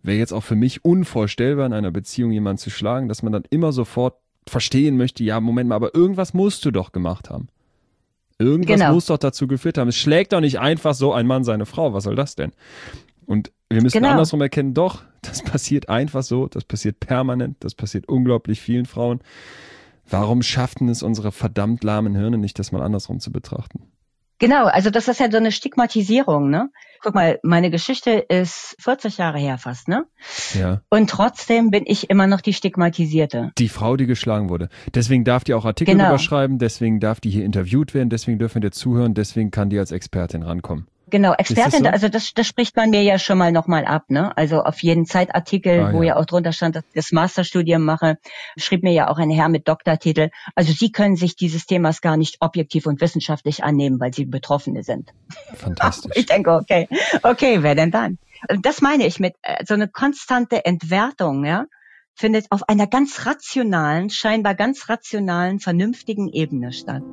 wäre jetzt auch für mich unvorstellbar, in einer Beziehung jemanden zu schlagen, dass man dann immer sofort verstehen möchte, ja, Moment mal, aber irgendwas musst du doch gemacht haben. Irgendwas genau. muss doch dazu geführt haben. Es schlägt doch nicht einfach so ein Mann seine Frau. Was soll das denn? Und wir müssen genau. andersrum erkennen, doch, das passiert einfach so, das passiert permanent, das passiert unglaublich vielen Frauen. Warum schafften es unsere verdammt lahmen Hirne nicht, das mal andersrum zu betrachten? Genau, also das ist ja so eine Stigmatisierung, ne? Guck mal, meine Geschichte ist vierzig Jahre her fast, ne? Ja. Und trotzdem bin ich immer noch die Stigmatisierte. Die Frau, die geschlagen wurde. Deswegen darf die auch Artikel genau. überschreiben, deswegen darf die hier interviewt werden, deswegen dürfen wir dir zuhören, deswegen kann die als Expertin rankommen. Genau, Expertin, so? also das, das spricht man mir ja schon mal nochmal ab, ne? Also auf jeden Zeitartikel, ah, wo ja. ja auch drunter stand, dass ich das Masterstudium mache, schrieb mir ja auch ein Herr mit Doktortitel. Also Sie können sich dieses Themas gar nicht objektiv und wissenschaftlich annehmen, weil Sie Betroffene sind. Fantastisch. Ich denke, okay, okay, wer denn dann? Das meine ich mit äh, so eine konstante Entwertung, ja, findet auf einer ganz rationalen, scheinbar ganz rationalen, vernünftigen Ebene statt.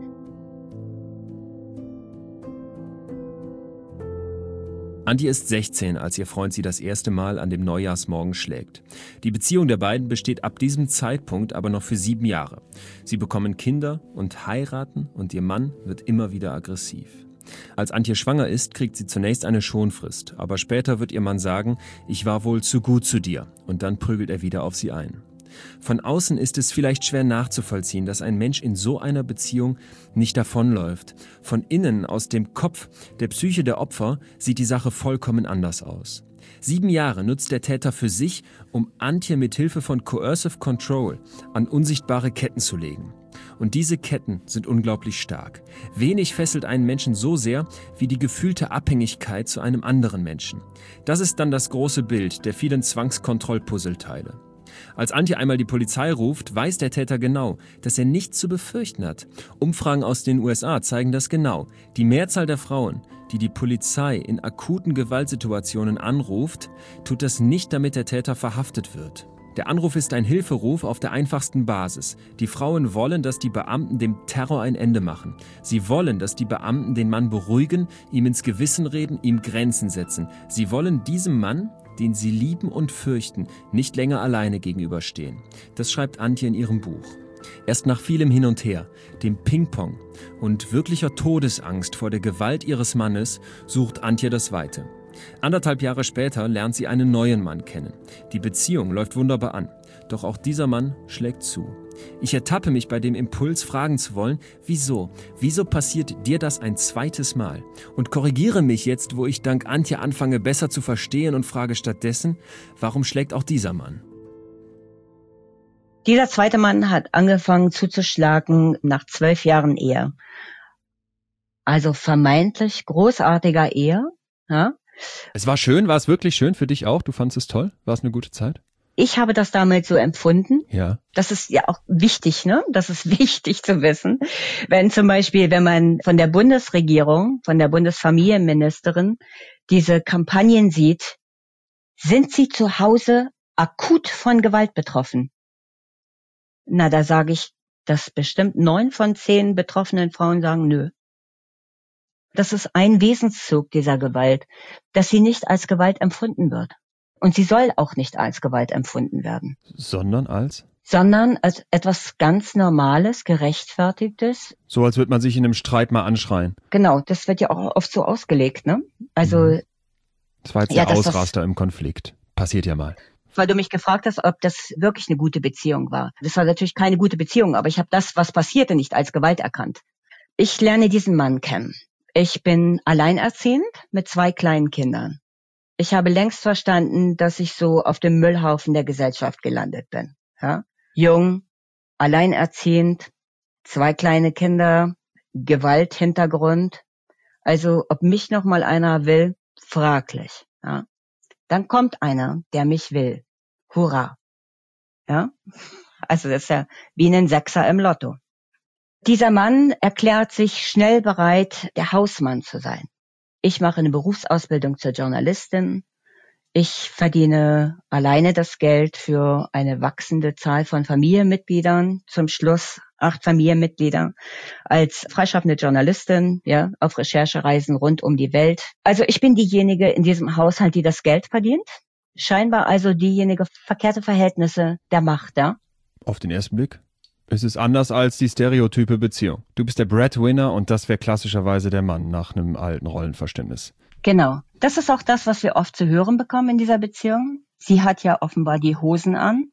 Antje ist sechzehn, als ihr Freund sie das erste Mal an dem Neujahrsmorgen schlägt. Die Beziehung der beiden besteht ab diesem Zeitpunkt aber noch für sieben Jahre. Sie bekommen Kinder und heiraten und ihr Mann wird immer wieder aggressiv. Als Antje schwanger ist, kriegt sie zunächst eine Schonfrist, aber später wird ihr Mann sagen, ich war wohl zu gut zu dir, und dann prügelt er wieder auf sie ein. Von außen ist es vielleicht schwer nachzuvollziehen, dass ein Mensch in so einer Beziehung nicht davonläuft. Von innen, aus dem Kopf, der Psyche der Opfer, sieht die Sache vollkommen anders aus. Sieben Jahre nutzt der Täter für sich, um Antje mit Hilfe von Coercive Control an unsichtbare Ketten zu legen. Und diese Ketten sind unglaublich stark. Wenig fesselt einen Menschen so sehr wie die gefühlte Abhängigkeit zu einem anderen Menschen. Das ist dann das große Bild der vielen Zwangskontrollpuzzleteile. Als Antje einmal die Polizei ruft, weiß der Täter genau, dass er nichts zu befürchten hat. Umfragen aus den U S A zeigen das genau. Die Mehrzahl der Frauen, die die Polizei in akuten Gewaltsituationen anruft, tut das nicht, damit der Täter verhaftet wird. Der Anruf ist ein Hilferuf auf der einfachsten Basis. Die Frauen wollen, dass die Beamten dem Terror ein Ende machen. Sie wollen, dass die Beamten den Mann beruhigen, ihm ins Gewissen reden, ihm Grenzen setzen. Sie wollen diesem Mann, den sie lieben und fürchten, nicht länger alleine gegenüberstehen. Das schreibt Antje in ihrem Buch. Erst nach vielem Hin und Her, dem Ping-Pong und wirklicher Todesangst vor der Gewalt ihres Mannes sucht Antje das Weite. Anderthalb Jahre später lernt sie einen neuen Mann kennen. Die Beziehung läuft wunderbar an. Doch auch dieser Mann schlägt zu. Ich ertappe mich bei dem Impuls, fragen zu wollen, wieso? Wieso passiert dir das ein zweites Mal? Und korrigiere mich jetzt, wo ich dank Antje anfange, besser zu verstehen und frage stattdessen, warum schlägt auch dieser Mann? Dieser zweite Mann hat angefangen zuzuschlagen nach zwölf Jahren Ehe. Also vermeintlich großartiger Ehe. Ja? Es war schön, war es wirklich schön für dich auch? Du fandest es toll? War es eine gute Zeit? Ich habe das damals so empfunden. Ja. Das ist ja auch wichtig, ne? Das ist wichtig zu wissen. Wenn zum Beispiel, wenn man von der Bundesregierung, von der Bundesfamilienministerin diese Kampagnen sieht, sind sie zu Hause akut von Gewalt betroffen? Na, da sage ich, dass bestimmt neun von zehn betroffenen Frauen sagen, nö. Das ist ein Wesenszug dieser Gewalt, dass sie nicht als Gewalt empfunden wird. Und sie soll auch nicht als Gewalt empfunden werden. Sondern als? Sondern als etwas ganz Normales, Gerechtfertigtes. So als würde man sich in einem Streit mal anschreien. Genau, das wird ja auch oft so ausgelegt, ne? Also. Mhm. Das war jetzt ja, der das, Ausraster im Konflikt. Passiert ja mal. Weil du mich gefragt hast, ob das wirklich eine gute Beziehung war. Das war natürlich keine gute Beziehung, aber ich habe das, was passierte, nicht als Gewalt erkannt. Ich lerne diesen Mann kennen. Ich bin alleinerziehend mit zwei kleinen Kindern. Ich habe längst verstanden, dass ich so auf dem Müllhaufen der Gesellschaft gelandet bin. Ja? Jung, alleinerziehend, zwei kleine Kinder, Gewalthintergrund. Also ob mich noch mal einer will, fraglich. Ja? Dann kommt einer, der mich will. Hurra. Ja? Also das ist ja wie ein Sechser im Lotto. Dieser Mann erklärt sich schnell bereit, der Hausmann zu sein. Ich mache eine Berufsausbildung zur Journalistin. Ich verdiene alleine das Geld für eine wachsende Zahl von Familienmitgliedern. Zum Schluss acht Familienmitglieder als freischaffende Journalistin, ja, auf Recherchereisen rund um die Welt. Also ich bin diejenige in diesem Haushalt, die das Geld verdient. scheinbar also diejenige verkehrte Verhältnisse der Macht, ja? Auf den ersten Blick. Es ist anders als die stereotype Beziehung. Du bist der Breadwinner und das wäre klassischerweise der Mann nach einem alten Rollenverständnis. Genau. Das ist auch das, was wir oft zu hören bekommen in dieser Beziehung. Sie hat ja offenbar die Hosen an.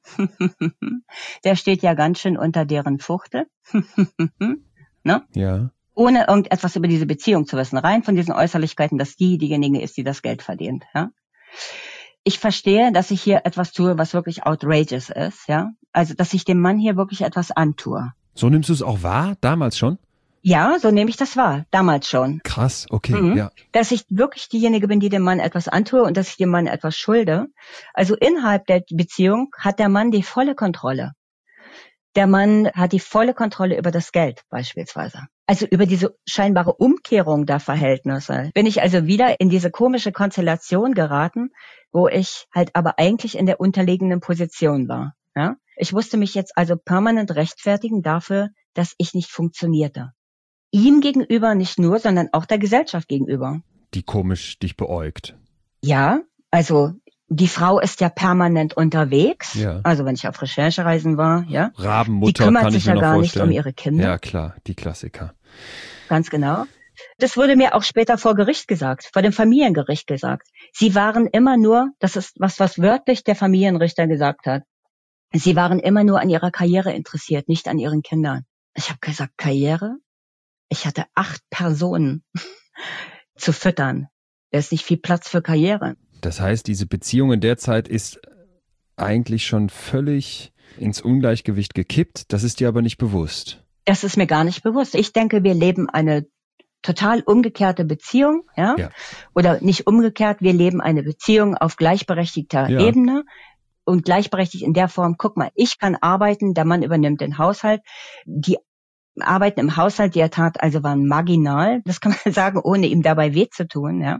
Der steht ja ganz schön unter deren Fuchtel. Ne? Ja. Ohne irgendetwas über diese Beziehung zu wissen. Rein von diesen Äußerlichkeiten, dass die diejenige ist, die das Geld verdient. Ja? Ich verstehe, dass ich hier etwas tue, was wirklich outrageous ist. Ja, also dass ich dem Mann hier wirklich etwas antue. So nimmst du es auch wahr? Damals schon? Ja, so nehme ich das wahr. Damals schon. Krass, okay, mhm. ja. Dass ich wirklich diejenige bin, die dem Mann etwas antue und dass ich dem Mann etwas schulde. Also innerhalb der Beziehung hat der Mann die volle Kontrolle. Der Mann hat die volle Kontrolle über das Geld beispielsweise. Also über diese scheinbare Umkehrung der Verhältnisse. Bin ich also wieder in diese komische Konstellation geraten, wo ich halt aber eigentlich in der unterlegenen Position war. Ja? Ich musste mich jetzt also permanent rechtfertigen dafür, dass ich nicht funktionierte. Ihm gegenüber nicht nur, sondern auch der Gesellschaft gegenüber. Die komisch dich beäugt. Ja, also die Frau ist ja permanent unterwegs. Ja. Also wenn ich auf Recherchereisen war, ja. Rabenmutter, die kümmert kann sich ich mir ja noch gar vorstellen. nicht um ihre Kinder. Ja, klar, die Klassiker. Ganz genau. Das wurde mir auch später vor Gericht gesagt, vor dem Familiengericht gesagt. Sie waren immer nur, das ist was, was wörtlich der Familienrichter gesagt hat. Sie waren immer nur an ihrer Karriere interessiert, nicht an ihren Kindern. Ich habe gesagt, Karriere? Ich hatte acht Personen zu füttern. Da ist nicht viel Platz für Karriere. Das heißt, diese Beziehung in der Zeit ist eigentlich schon völlig ins Ungleichgewicht gekippt. Das ist dir aber nicht bewusst. Das ist mir gar nicht bewusst. Ich denke, wir leben eine total umgekehrte Beziehung, ja? Ja. Oder nicht umgekehrt, wir leben eine Beziehung auf gleichberechtigter Ja. Ebene und gleichberechtigt in der Form, guck mal, ich kann arbeiten, der Mann übernimmt den Haushalt. Die Arbeiten im Haushalt, die er tat, also waren marginal, das kann man sagen, ohne ihm dabei weh zu tun, ja?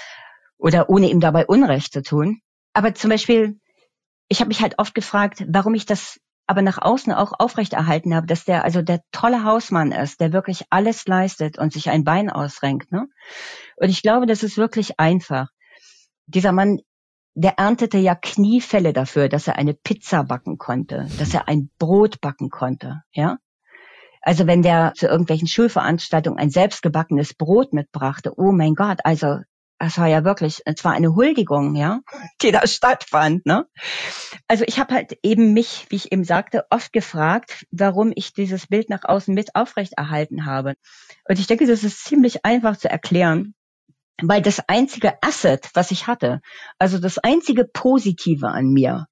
Oder ohne ihm dabei Unrecht zu tun. Aber zum Beispiel, ich habe mich halt oft gefragt, warum ich das aber nach außen auch aufrechterhalten habe, dass der also der tolle Hausmann ist, der wirklich alles leistet und sich ein Bein ausrenkt. Ne? Und ich glaube, das ist wirklich einfach. Dieser Mann, der erntete ja Kniefälle dafür, dass er eine Pizza backen konnte, dass er ein Brot backen konnte. Ja, also wenn der zu irgendwelchen Schulveranstaltungen ein selbstgebackenes Brot mitbrachte, oh mein Gott, also es war ja wirklich, es war eine Huldigung, ja, die da stattfand, ne? Also ich habe halt eben mich, wie ich eben sagte, oft gefragt, warum ich dieses Bild nach außen mit aufrechterhalten habe. Und ich denke, das ist ziemlich einfach zu erklären, weil das einzige Asset, was ich hatte, also das einzige Positive an mir,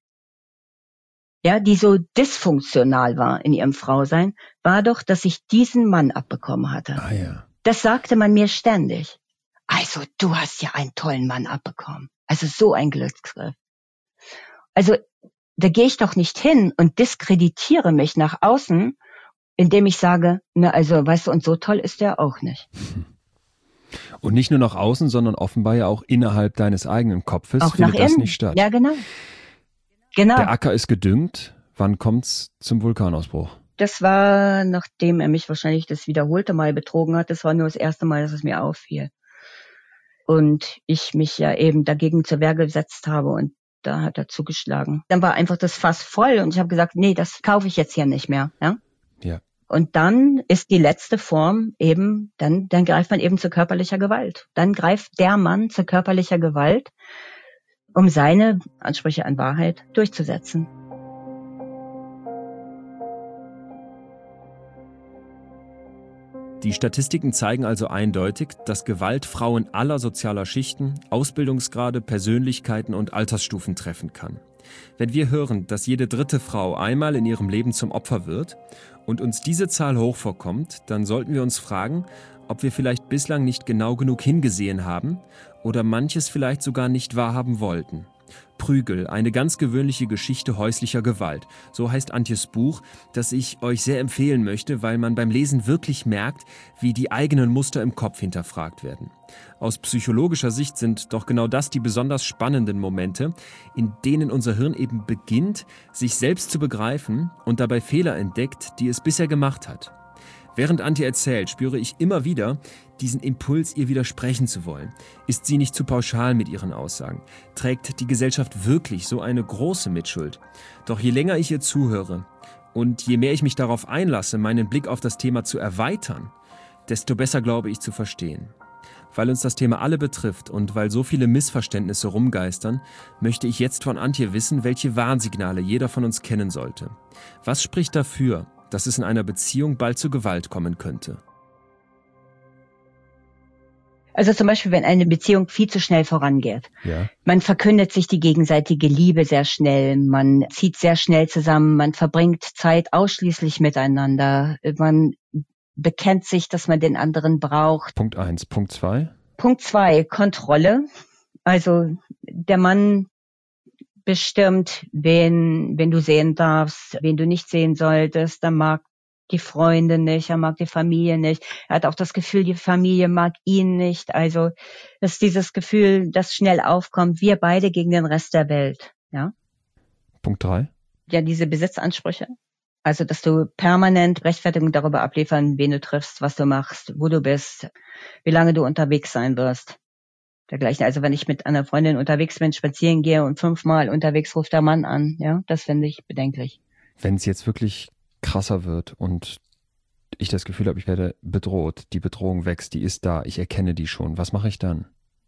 ja, die so dysfunktional war in ihrem Frausein, war doch, dass ich diesen Mann abbekommen hatte. Ah ja. Das sagte man mir ständig. Also, du hast ja einen tollen Mann abbekommen. Also so ein Glücksgriff. Also, da gehe ich doch nicht hin und diskreditiere mich nach außen, indem ich sage, na also, weißt du, und so toll ist der auch nicht. Und nicht nur nach außen, sondern offenbar ja auch innerhalb deines eigenen Kopfes Auch findet nach das innen. nicht statt. Ja, genau. Genau. Der Acker ist gedüngt. Wann kommt's zum Vulkanausbruch? Das war, nachdem er mich wahrscheinlich das wiederholte Mal betrogen hat. Das war nur das erste Mal, dass es mir auffiel. Und ich mich ja eben dagegen zur Wehr gesetzt habe und da hat er zugeschlagen. Dann war einfach das Fass voll und ich habe gesagt, nee, das kaufe ich jetzt hier nicht mehr. Ja. Ja. Und dann ist die letzte Form eben, dann, dann greift man eben zu körperlicher Gewalt. Dann greift der Mann zu körperlicher Gewalt, um seine Ansprüche an Wahrheit durchzusetzen. Die Statistiken zeigen also eindeutig, dass Gewalt Frauen aller sozialer Schichten, Ausbildungsgrade, Persönlichkeiten und Altersstufen treffen kann. Wenn wir hören, dass jede dritte Frau einmal in ihrem Leben zum Opfer wird und uns diese Zahl hoch vorkommt, dann sollten wir uns fragen, ob wir vielleicht bislang nicht genau genug hingesehen haben oder manches vielleicht sogar nicht wahrhaben wollten. Prügel, eine ganz gewöhnliche Geschichte häuslicher Gewalt. So heißt Antjes Buch, das ich euch sehr empfehlen möchte, weil man beim Lesen wirklich merkt, wie die eigenen Muster im Kopf hinterfragt werden. Aus psychologischer Sicht sind doch genau das die besonders spannenden Momente, in denen unser Hirn eben beginnt, sich selbst zu begreifen und dabei Fehler entdeckt, die es bisher gemacht hat. Während Antje erzählt, spüre ich immer wieder, diesen Impuls, ihr widersprechen zu wollen? Ist sie nicht zu pauschal mit ihren Aussagen? Trägt die Gesellschaft wirklich so eine große Mitschuld? Doch je länger ich ihr zuhöre und je mehr ich mich darauf einlasse, meinen Blick auf das Thema zu erweitern, desto besser glaube ich zu verstehen. Weil uns das Thema alle betrifft und weil so viele Missverständnisse rumgeistern, möchte ich jetzt von Antje wissen, welche Warnsignale jeder von uns kennen sollte. Was spricht dafür, dass es in einer Beziehung bald zu Gewalt kommen könnte? Also zum Beispiel, wenn eine Beziehung viel zu schnell vorangeht. Ja. Man verkündet sich die gegenseitige Liebe sehr schnell, man zieht sehr schnell zusammen, man verbringt Zeit ausschließlich miteinander, man bekennt sich, dass man den anderen braucht. Punkt eins. Punkt zwei? Punkt zwei, Kontrolle. Also der Mann bestimmt, wen, wen du sehen darfst, wen du nicht sehen solltest. Er mag die Freunde nicht, er mag die Familie nicht. Er hat auch das Gefühl, die Familie mag ihn nicht. Also das ist dieses Gefühl, das schnell aufkommt, wir beide gegen den Rest der Welt. Ja. Punkt drei? Ja, diese Besitzansprüche. Also, dass du permanent Rechtfertigung darüber abliefern, wen du triffst, was du machst, wo du bist, wie lange du unterwegs sein wirst. Dergleichen. Also, wenn ich mit einer Freundin unterwegs bin, spazieren gehe und fünfmal unterwegs ruft der Mann an, ja, das finde ich bedenklich. Wenn es jetzt wirklich krasser wird und ich das Gefühl habe, ich werde bedroht, die Bedrohung wächst, die ist da, ich erkenne die schon, was mache ich dann?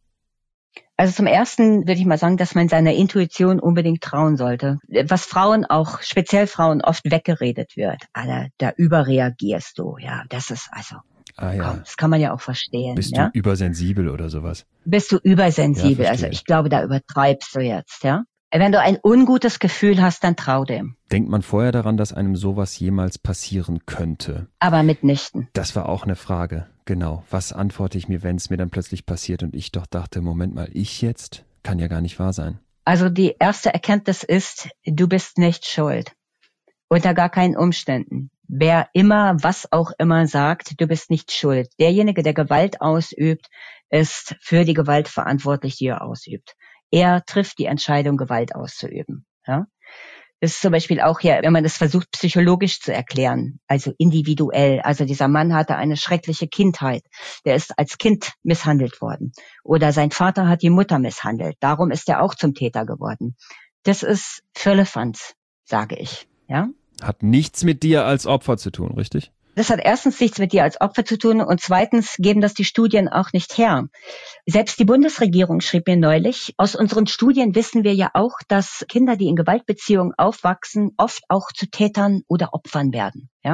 Also zum Ersten würde ich mal sagen, dass man seiner Intuition unbedingt trauen sollte. Was Frauen auch, speziell Frauen, oft weggeredet wird. Alter, da überreagierst du. Ja, das ist also, ah, ja. komm, das kann man ja auch verstehen. Bist ja? du übersensibel oder sowas? Bist du übersensibel. Ja, also ich glaube, da übertreibst du jetzt, ja. Wenn du ein ungutes Gefühl hast, dann trau dem. Denkt man vorher daran, dass einem sowas jemals passieren könnte? Aber mitnichten. Das war auch eine Frage. Genau. Was antworte ich mir, wenn es mir dann plötzlich passiert und ich doch dachte, Moment mal, ich jetzt? Kann ja gar nicht wahr sein. Also die erste Erkenntnis ist, du bist nicht schuld. Unter gar keinen Umständen. Wer immer, was auch immer sagt, du bist nicht schuld. Derjenige, der Gewalt ausübt, ist für die Gewalt verantwortlich, die er ausübt. Er trifft die Entscheidung, Gewalt auszuüben. Ja? Das ist zum Beispiel auch ja, wenn man das versucht, psychologisch zu erklären, also individuell. Also dieser Mann hatte eine schreckliche Kindheit. Der ist als Kind misshandelt worden. Oder sein Vater hat die Mutter misshandelt. Darum ist er auch zum Täter geworden. Das ist Firlefanz, sage ich. Ja? Hat nichts mit dir als Opfer zu tun, richtig? Das hat erstens nichts mit dir als Opfer zu tun und zweitens geben das die Studien auch nicht her. Selbst die Bundesregierung schrieb mir neulich, aus unseren Studien wissen wir ja auch, dass Kinder, die in Gewaltbeziehungen aufwachsen, oft auch zu Tätern oder Opfern werden. Ja?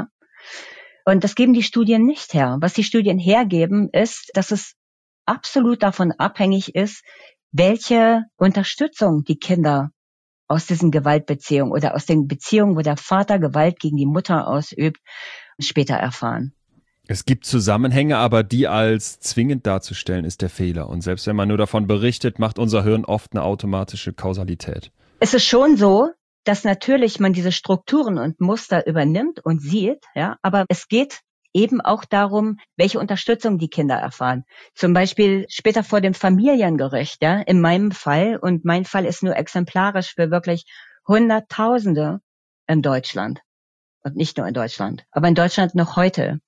Und das geben die Studien nicht her. Was die Studien hergeben, ist, dass es absolut davon abhängig ist, welche Unterstützung die Kinder aus diesen Gewaltbeziehungen oder aus den Beziehungen, wo der Vater Gewalt gegen die Mutter ausübt, später erfahren. Es gibt Zusammenhänge, aber die als zwingend darzustellen, ist der Fehler. Und selbst wenn man nur davon berichtet, macht unser Hirn oft eine automatische Kausalität. Es ist schon so, dass natürlich man diese Strukturen und Muster übernimmt und sieht, ja, aber es geht eben auch darum, welche Unterstützung die Kinder erfahren. Zum Beispiel später vor dem Familiengericht, ja, in meinem Fall, und mein Fall ist nur exemplarisch für wirklich Hunderttausende in Deutschland. Und nicht nur in Deutschland, aber in Deutschland noch heute,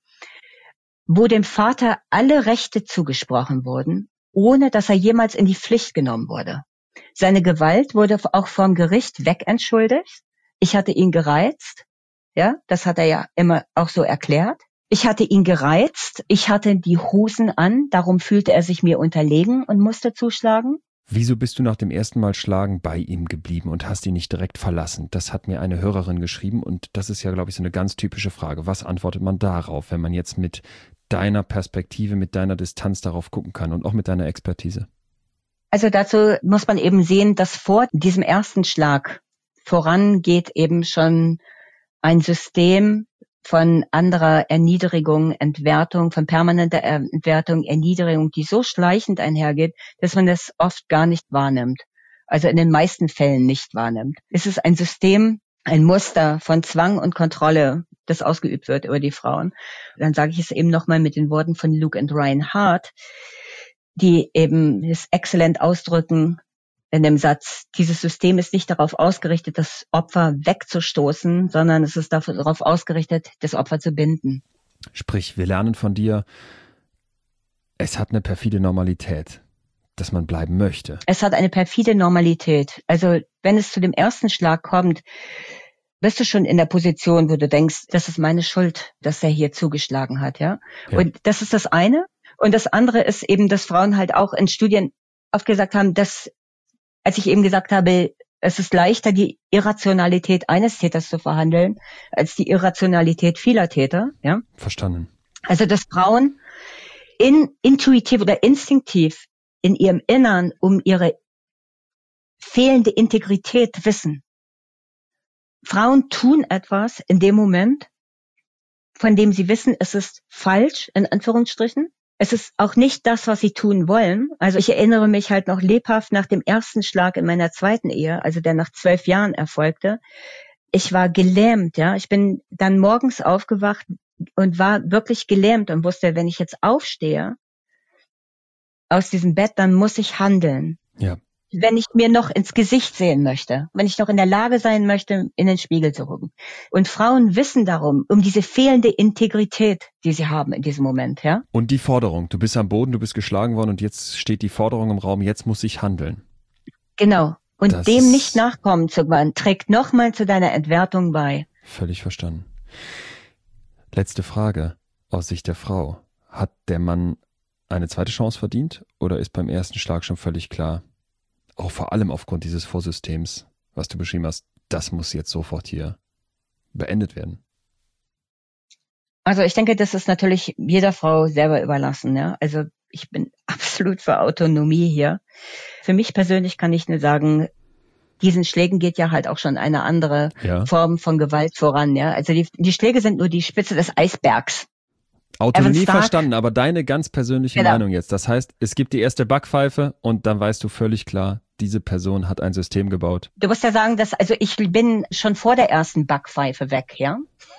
wo dem Vater alle Rechte zugesprochen wurden, ohne dass er jemals in die Pflicht genommen wurde. Seine Gewalt wurde auch vom Gericht wegentschuldigt. Ich hatte ihn gereizt, ja, das hat er ja immer auch so erklärt. Ich hatte ihn gereizt, ich hatte die Hosen an, darum fühlte er sich mir unterlegen und musste zuschlagen. Wieso bist du nach dem ersten Mal Schlagen bei ihm geblieben und hast ihn nicht direkt verlassen? Das hat mir eine Hörerin geschrieben und das ist ja, glaube ich, so eine ganz typische Frage. Was antwortet man darauf, wenn man jetzt mit deiner Perspektive, mit deiner Distanz darauf gucken kann und auch mit deiner Expertise? Also dazu muss man eben sehen, dass vor diesem ersten Schlag vorangeht eben schon ein System von anderer Erniedrigung, Entwertung, von permanenter Entwertung, Erniedrigung, die so schleichend einhergeht, dass man das oft gar nicht wahrnimmt. Also in den meisten Fällen nicht wahrnimmt. Es ist ein System, ein Muster von Zwang und Kontrolle, das ausgeübt wird über die Frauen. Dann sage ich es eben nochmal mit den Worten von Luke und Ryan Hart, die eben es exzellent ausdrücken in dem Satz, dieses System ist nicht darauf ausgerichtet, das Opfer wegzustoßen, sondern es ist darauf ausgerichtet, das Opfer zu binden. Sprich, wir lernen von dir, Es hat eine perfide Normalität, dass man bleiben möchte. Es hat eine perfide Normalität. Also wenn es zu dem ersten Schlag kommt, bist du schon in der Position, wo du denkst, das ist meine Schuld, dass er hier zugeschlagen hat, ja? ja. Und das ist das eine. Und das andere ist eben, dass Frauen halt auch in Studien oft gesagt haben, dass, als ich eben gesagt habe, es ist leichter, die Irrationalität eines Täters zu verhandeln, als die Irrationalität vieler Täter, ja? Verstanden. Also, dass Frauen in, intuitiv oder instinktiv in ihrem Innern um ihre fehlende Integrität wissen. Frauen tun etwas in dem Moment, von dem sie wissen, es ist falsch, in Anführungsstrichen. Es ist auch nicht das, was sie tun wollen. Also ich erinnere mich halt noch lebhaft nach dem ersten Schlag in meiner zweiten Ehe, also der nach zwölf Jahren erfolgte. Ich war gelähmt, ja. Ich bin dann morgens aufgewacht und war wirklich gelähmt und wusste, wenn ich jetzt aufstehe aus diesem Bett, dann muss ich handeln. Ja. Wenn ich mir noch ins Gesicht sehen möchte, wenn ich noch in der Lage sein möchte, in den Spiegel zu gucken. Und Frauen wissen darum, um diese fehlende Integrität, die sie haben in diesem Moment, ja. Und die Forderung, du bist am Boden, du bist geschlagen worden und jetzt steht die Forderung im Raum, jetzt muss ich handeln. Genau. Und das dem nicht nachkommen zu wollen, trägt nochmal zu deiner Entwertung bei. Völlig verstanden. Letzte Frage aus Sicht der Frau. Hat der Mann eine zweite Chance verdient oder ist beim ersten Schlag schon völlig klar, auch vor allem aufgrund dieses Vorsystems, was du beschrieben hast, das muss jetzt sofort hier beendet werden? Also ich denke, das ist natürlich jeder Frau selber überlassen. Ja? Also ich bin absolut für Autonomie hier. Für mich persönlich kann ich nur sagen, diesen Schlägen geht ja halt auch schon eine andere ja. Form von Gewalt voran. Ja? Also die, die Schläge sind nur die Spitze des Eisbergs. Autonomie verstanden, aber deine ganz persönliche genau. Meinung jetzt. Das heißt, es gibt die erste Backpfeife und dann weißt du völlig klar, diese Person hat ein System gebaut. Du musst ja sagen, dass, also ich bin schon vor der ersten Backpfeife weg, ja?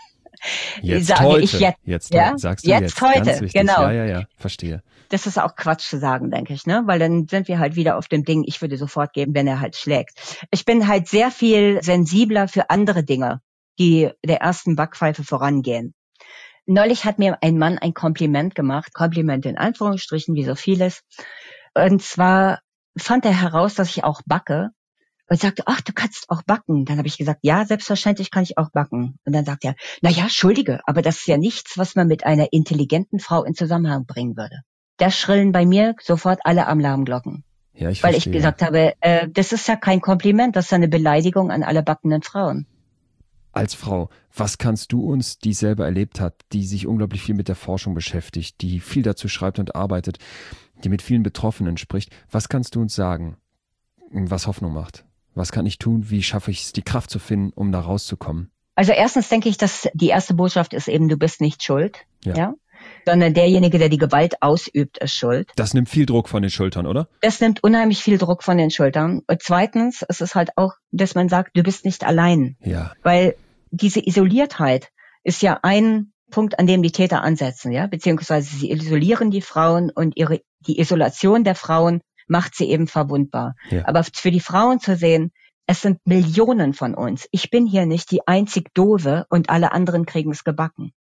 Jetzt sage heute. Ich jetzt, jetzt ja? sagst du jetzt. Jetzt heute, ganz wichtig. genau. Ja, ja, ja, verstehe. Das ist auch Quatsch zu sagen, denke ich, ne? Weil dann sind wir halt wieder auf dem Ding, ich würde sofort geben, wenn er halt schlägt. Ich bin halt sehr viel sensibler für andere Dinge, die der ersten Backpfeife vorangehen. Neulich hat mir ein Mann ein Kompliment gemacht, Kompliment in Anführungsstrichen, wie so vieles. Und zwar fand er heraus, dass ich auch backe und sagte, ach, du kannst auch backen. Dann habe ich gesagt, ja, selbstverständlich kann ich auch backen. Und dann sagt er, na ja, entschuldige, aber das ist ja nichts, was man mit einer intelligenten Frau in Zusammenhang bringen würde. Da schrillen bei mir sofort alle Alarmglocken. Ja, ich Weil verstehe. ich gesagt habe, äh, das ist ja kein Kompliment, das ist ja eine Beleidigung an alle backenden Frauen. Als Frau, was kannst du uns, die selber erlebt hat, die sich unglaublich viel mit der Forschung beschäftigt, die viel dazu schreibt und arbeitet, die mit vielen Betroffenen spricht, was kannst du uns sagen, was Hoffnung macht? Was kann ich tun? Wie schaffe ich es, die Kraft zu finden, um da rauszukommen? Also erstens denke ich, dass die erste Botschaft ist eben, du bist nicht schuld, ja. ja, sondern derjenige, der die Gewalt ausübt, ist schuld. Das nimmt viel Druck von den Schultern, oder? Das nimmt unheimlich viel Druck von den Schultern. Und zweitens ist es halt auch, dass man sagt, du bist nicht allein. Ja. Weil diese Isoliertheit ist ja ein Punkt, an dem die Täter ansetzen, ja, beziehungsweise sie isolieren die Frauen und ihre die Isolation der Frauen macht sie eben verwundbar. Ja. Aber für die Frauen zu sehen, es sind Millionen von uns. Ich bin hier nicht die einzig Doofe und alle anderen kriegen es gebacken.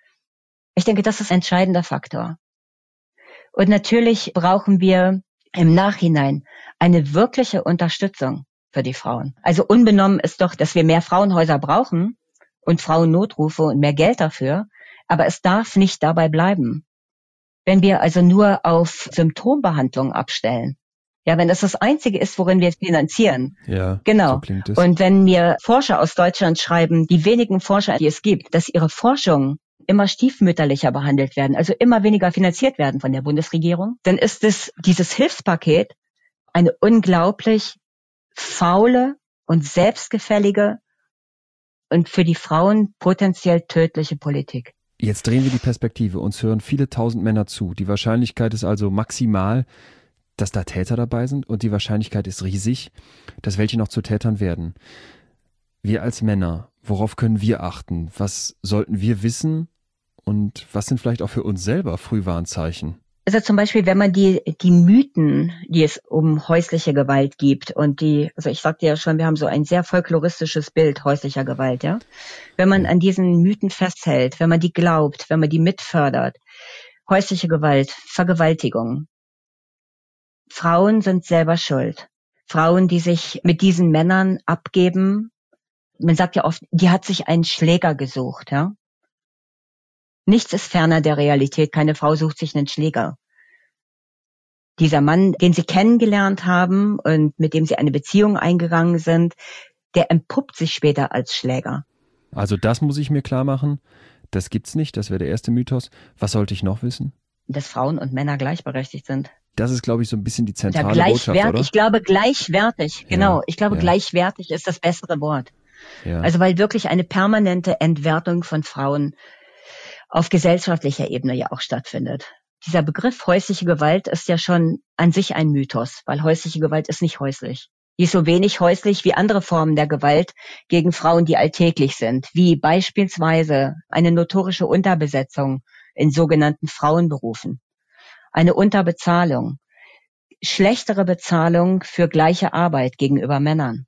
Ich denke, das ist ein entscheidender Faktor. Und natürlich brauchen wir im Nachhinein eine wirkliche Unterstützung für die Frauen. Also unbenommen ist doch, dass wir mehr Frauenhäuser brauchen und Frauennotrufe und mehr Geld dafür. Aber es darf nicht dabei bleiben. Wenn wir also nur auf Symptombehandlung abstellen, ja, wenn das das Einzige ist, worin wir finanzieren. Ja, genau. So klingt es. Und wenn mir Forscher aus Deutschland schreiben, die wenigen Forscher, die es gibt, dass ihre Forschung immer stiefmütterlicher behandelt werden, also immer weniger finanziert werden von der Bundesregierung, dann ist es dieses Hilfspaket eine unglaublich faule und selbstgefällige und für die Frauen potenziell tödliche Politik. Jetzt drehen wir die Perspektive. Uns hören viele tausend Männer zu. Die Wahrscheinlichkeit ist also maximal, dass da Täter dabei sind und die Wahrscheinlichkeit ist riesig, dass welche noch zu Tätern werden. Wir als Männer, worauf können wir achten? Was sollten wir wissen und was sind vielleicht auch für uns selber Frühwarnzeichen? Also zum Beispiel, wenn man die die Mythen, die es um häusliche Gewalt gibt und die, also ich sagte ja schon, wir haben so ein sehr folkloristisches Bild häuslicher Gewalt, ja. Wenn man an diesen Mythen festhält, wenn man die glaubt, wenn man die mitfördert, häusliche Gewalt, Vergewaltigung. Frauen sind selber schuld. Frauen, die sich mit diesen Männern abgeben, man sagt ja oft, die hat sich einen Schläger gesucht, ja. Nichts ist ferner der Realität. Keine Frau sucht sich einen Schläger. Dieser Mann, den sie kennengelernt haben und mit dem sie eine Beziehung eingegangen sind, der entpuppt sich später als Schläger. Also das muss ich mir klar machen. Das gibt's nicht. Das wäre der erste Mythos. Was sollte ich noch wissen? Dass Frauen und Männer gleichberechtigt sind. Das ist, glaube ich, so ein bisschen die zentrale ja, Botschaft, oder? Ich glaube, gleichwertig. Genau. Ja, ich glaube, ja. gleichwertig ist das bessere Wort. Ja. Also weil wirklich eine permanente Entwertung von Frauen auf gesellschaftlicher Ebene ja auch stattfindet. Dieser Begriff häusliche Gewalt ist ja schon an sich ein Mythos, weil häusliche Gewalt ist nicht häuslich. Die ist so wenig häuslich wie andere Formen der Gewalt gegen Frauen, die alltäglich sind, wie beispielsweise eine notorische Unterbesetzung in sogenannten Frauenberufen, eine Unterbezahlung, schlechtere Bezahlung für gleiche Arbeit gegenüber Männern.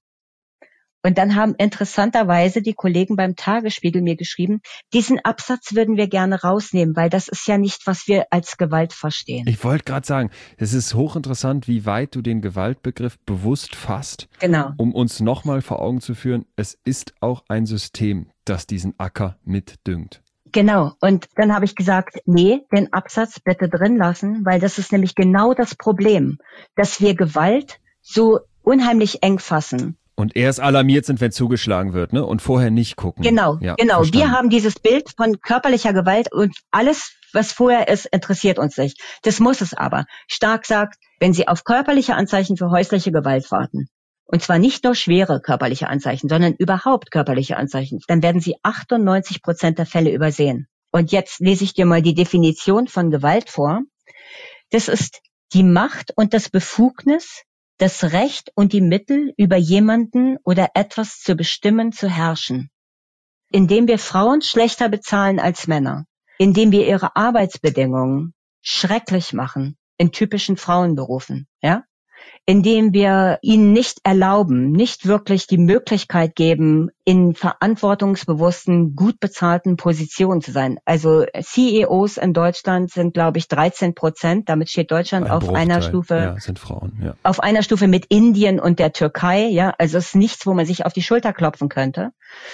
Und dann haben interessanterweise die Kollegen beim Tagesspiegel mir geschrieben, diesen Absatz würden wir gerne rausnehmen, weil das ist ja nicht, was wir als Gewalt verstehen. Ich wollte gerade sagen, es ist hochinteressant, wie weit du den Gewaltbegriff bewusst fasst, genau. um uns nochmal vor Augen zu führen, es ist auch ein System, das diesen Acker mitdüngt. Genau. Und dann habe ich gesagt, nee, den Absatz bitte drin lassen, weil das ist nämlich genau das Problem, dass wir Gewalt so unheimlich eng fassen. Und erst alarmiert sind, wenn zugeschlagen wird, ne? Und vorher nicht gucken. Genau, ja, genau. Verstanden. Wir haben dieses Bild von körperlicher Gewalt und alles, was vorher ist, interessiert uns nicht. Das muss es aber. Stark sagt, wenn Sie auf körperliche Anzeichen für häusliche Gewalt warten, und zwar nicht nur schwere körperliche Anzeichen, sondern überhaupt körperliche Anzeichen, dann werden Sie achtundneunzig Prozent der Fälle übersehen. Und jetzt lese ich dir mal die Definition von Gewalt vor. Das ist die Macht und das Befugnis, das Recht und die Mittel, über jemanden oder etwas zu bestimmen, zu herrschen. Indem wir Frauen schlechter bezahlen als Männer, indem wir ihre Arbeitsbedingungen schrecklich machen in typischen Frauenberufen, ja? Indem wir ihnen nicht erlauben, nicht wirklich die Möglichkeit geben, in verantwortungsbewussten, gut bezahlten Positionen zu sein. Also C E Os in Deutschland sind, glaube ich, dreizehn Prozent. Damit steht Deutschland Ein auf Bruchteil. einer Stufe. Ja, sind Frauen, ja. Auf einer Stufe mit Indien und der Türkei. Ja, also es ist nichts, wo man sich auf die Schulter klopfen könnte.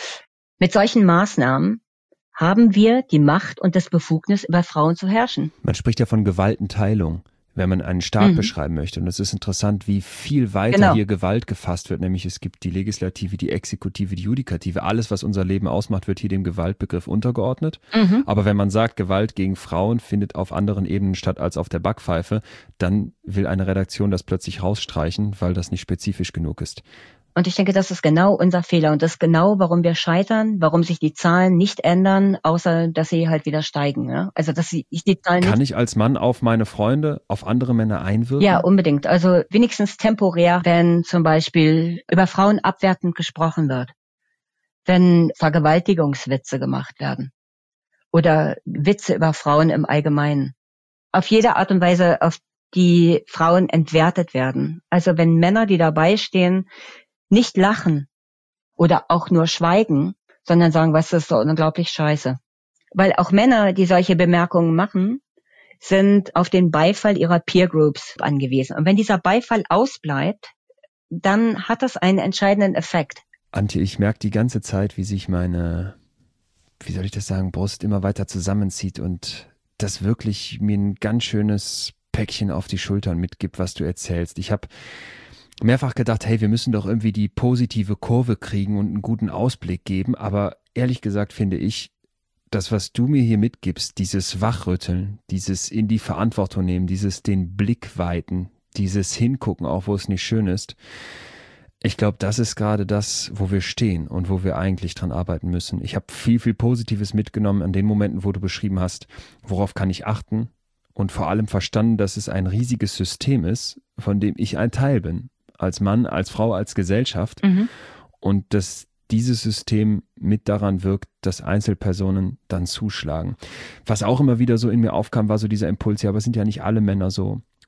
Mit solchen Maßnahmen haben wir die Macht und das Befugnis, über Frauen zu herrschen. Man spricht ja von Gewaltenteilung, wenn man einen Staat Mhm. beschreiben möchte. Und es ist interessant, wie viel weiter Genau. hier Gewalt gefasst wird. Nämlich es gibt die Legislative, die Exekutive, die Judikative. Alles, was unser Leben ausmacht, wird hier dem Gewaltbegriff untergeordnet. Mhm. Aber wenn man sagt, Gewalt gegen Frauen findet auf anderen Ebenen statt als auf der Backpfeife, dann will eine Redaktion das plötzlich rausstreichen, weil das nicht spezifisch genug ist. Und ich denke, das ist genau unser Fehler. Und das ist genau, warum wir scheitern, warum sich die Zahlen nicht ändern, außer dass sie halt wieder steigen. Ja? Also dass sie die Zahlen Kann nicht. ich als Mann auf meine Freunde, auf andere Männer einwirken? Ja, unbedingt. Also wenigstens temporär, wenn zum Beispiel über Frauen abwertend gesprochen wird, wenn Vergewaltigungswitze gemacht werden oder Witze über Frauen im Allgemeinen. Auf jede Art und Weise, auf die Frauen entwertet werden. Also wenn Männer, die dabei stehen, nicht lachen oder auch nur schweigen, sondern sagen, was ist so unglaublich scheiße. Weil auch Männer, die solche Bemerkungen machen, sind auf den Beifall ihrer Peer Groups angewiesen. Und wenn dieser Beifall ausbleibt, dann hat das einen entscheidenden Effekt. Antje, ich merke die ganze Zeit, wie sich meine, wie soll ich das sagen, Brust immer weiter zusammenzieht und das wirklich mir ein ganz schönes Päckchen auf die Schultern mitgibt, was du erzählst. Ich habe mehrfach gedacht, hey, wir müssen doch irgendwie die positive Kurve kriegen und einen guten Ausblick geben. Aber ehrlich gesagt finde ich, das, was du mir hier mitgibst, dieses Wachrütteln, dieses in die Verantwortung nehmen, dieses den Blick weiten, dieses Hingucken, auch wo es nicht schön ist, ich glaube, das ist gerade das, wo wir stehen und wo wir eigentlich dran arbeiten müssen. Ich habe viel, viel Positives mitgenommen an den Momenten, wo du beschrieben hast, worauf kann ich achten und vor allem verstanden, dass es ein riesiges System ist, von dem ich ein Teil bin. Als Mann, als Frau, als Gesellschaft Mhm. und dass dieses System mit daran wirkt, dass Einzelpersonen dann zuschlagen. Was auch immer wieder so in mir aufkam, war so dieser Impuls, ja, aber sind ja nicht alle Männer so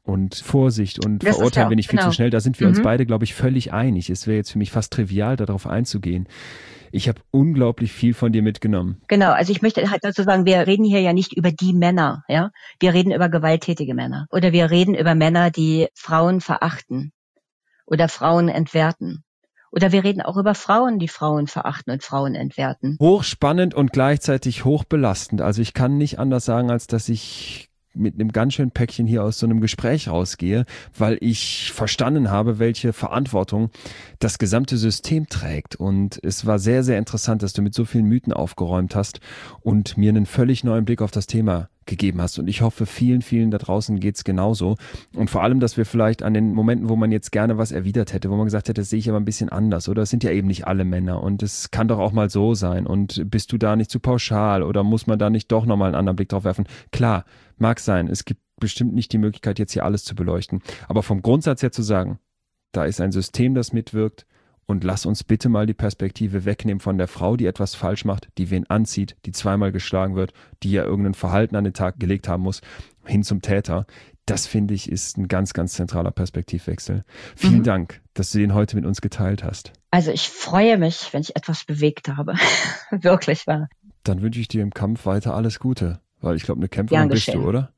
und Vorsicht und das verurteilen ja, wir nicht viel genau. zu schnell. Da sind wir mhm. uns beide, glaube ich, völlig einig. Es wäre jetzt für mich fast trivial, darauf einzugehen. Ich habe unglaublich viel von dir mitgenommen. Genau, also ich möchte halt dazu sagen, wir reden hier ja nicht über die Männer, ja. Wir reden über gewalttätige Männer. Oder wir reden über Männer, die Frauen verachten oder Frauen entwerten. Oder wir reden auch über Frauen, die Frauen verachten und Frauen entwerten. Hochspannend und gleichzeitig hochbelastend. Also ich kann nicht anders sagen, als dass ich mit einem ganz schönen Päckchen hier aus so einem Gespräch rausgehe, weil ich verstanden habe, welche Verantwortung das gesamte System trägt. Und es war sehr, sehr interessant, dass du mit so vielen Mythen aufgeräumt hast und mir einen völlig neuen Blick auf das Thema gegeben hast. Und ich hoffe, vielen, vielen da draußen geht's genauso. Und vor allem, dass wir vielleicht an den Momenten, wo man jetzt gerne was erwidert hätte, wo man gesagt hätte, das sehe ich aber ein bisschen anders. Oder es sind ja eben nicht alle Männer. Und es kann doch auch mal so sein. Und bist du da nicht zu pauschal? Oder muss man da nicht doch nochmal einen anderen Blick drauf werfen? Klar, mag sein. Es gibt bestimmt nicht die Möglichkeit, jetzt hier alles zu beleuchten. Aber vom Grundsatz her zu sagen, da ist ein System, das mitwirkt. Und lass uns bitte mal die Perspektive wegnehmen von der Frau, die etwas falsch macht, die wen anzieht, die zweimal geschlagen wird, die ja irgendein Verhalten an den Tag gelegt haben muss, hin zum Täter. Das, finde ich, ist ein ganz, ganz zentraler Perspektivwechsel. Vielen mhm. Dank, dass du den heute mit uns geteilt hast. Also ich freue mich, wenn ich etwas bewegt habe. Wirklich wahr. Dann wünsche ich dir im Kampf weiter alles Gute. Weil ich glaube, eine Kämpferin bist du, oder?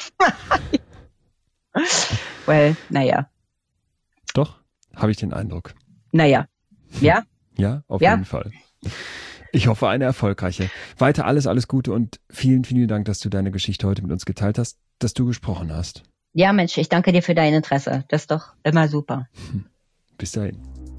Well, naja. Doch, habe ich den Eindruck. Naja, ja? Ja, auf ja. jeden Fall. Ich hoffe, eine erfolgreiche. Weiter alles, alles Gute und vielen, vielen Dank, dass du deine Geschichte heute mit uns geteilt hast, dass du gesprochen hast. Ja, Mensch, ich danke dir für dein Interesse. Das ist doch immer super. Bis dahin.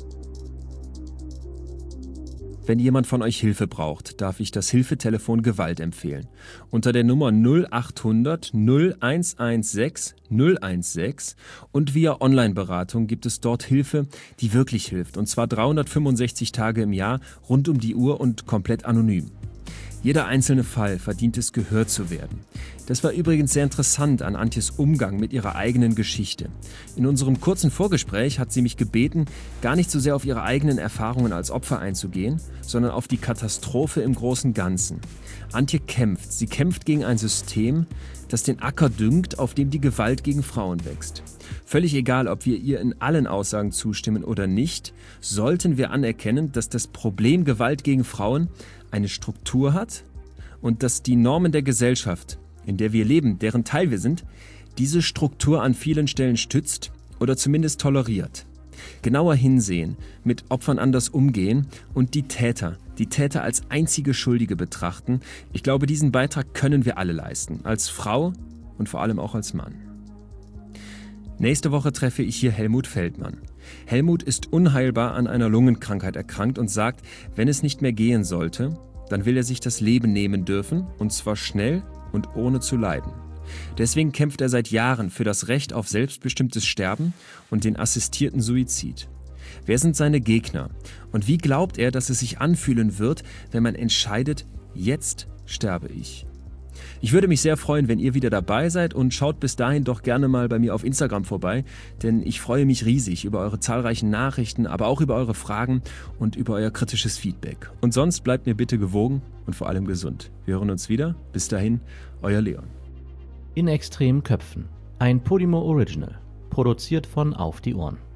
Wenn jemand von euch Hilfe braucht, darf ich das Hilfetelefon Gewalt empfehlen. Unter der Nummer null achthundert null eins eins sechs null eins sechs und via Online-Beratung gibt es dort Hilfe, die wirklich hilft. Und zwar dreihundertfünfundsechzig Tage im Jahr, rund um die Uhr und komplett anonym. Jeder einzelne Fall verdient es, gehört zu werden. Das war übrigens sehr interessant an Antjes Umgang mit ihrer eigenen Geschichte. In unserem kurzen Vorgespräch hat sie mich gebeten, gar nicht so sehr auf ihre eigenen Erfahrungen als Opfer einzugehen, sondern auf die Katastrophe im großen Ganzen. Antje kämpft. Sie kämpft gegen ein System, das den Acker düngt, auf dem die Gewalt gegen Frauen wächst. Völlig egal, ob wir ihr in allen Aussagen zustimmen oder nicht, sollten wir anerkennen, dass das Problem Gewalt gegen Frauen eine Struktur hat und dass die Normen der Gesellschaft, in der wir leben, deren Teil wir sind, diese Struktur an vielen Stellen stützt oder zumindest toleriert. Genauer hinsehen, mit Opfern anders umgehen und die Täter, die Täter als einzige Schuldige betrachten. Ich glaube, diesen Beitrag können wir alle leisten, als Frau und vor allem auch als Mann. Nächste Woche treffe ich hier Helmut Feldmann. Helmut ist unheilbar an einer Lungenkrankheit erkrankt und sagt, wenn es nicht mehr gehen sollte, dann will er sich das Leben nehmen dürfen, und zwar schnell und ohne zu leiden. Deswegen kämpft er seit Jahren für das Recht auf selbstbestimmtes Sterben und den assistierten Suizid. Wer sind seine Gegner? Und wie glaubt er, dass es sich anfühlen wird, wenn man entscheidet, jetzt sterbe ich? Ich würde mich sehr freuen, wenn ihr wieder dabei seid, und schaut bis dahin doch gerne mal bei mir auf Instagram vorbei, denn ich freue mich riesig über eure zahlreichen Nachrichten, aber auch über eure Fragen und über euer kritisches Feedback. Und sonst bleibt mir bitte gewogen und vor allem gesund. Wir hören uns wieder. Bis dahin, euer Leon. In extremen Köpfen. Ein Podimo Original. Produziert von Auf die Ohren.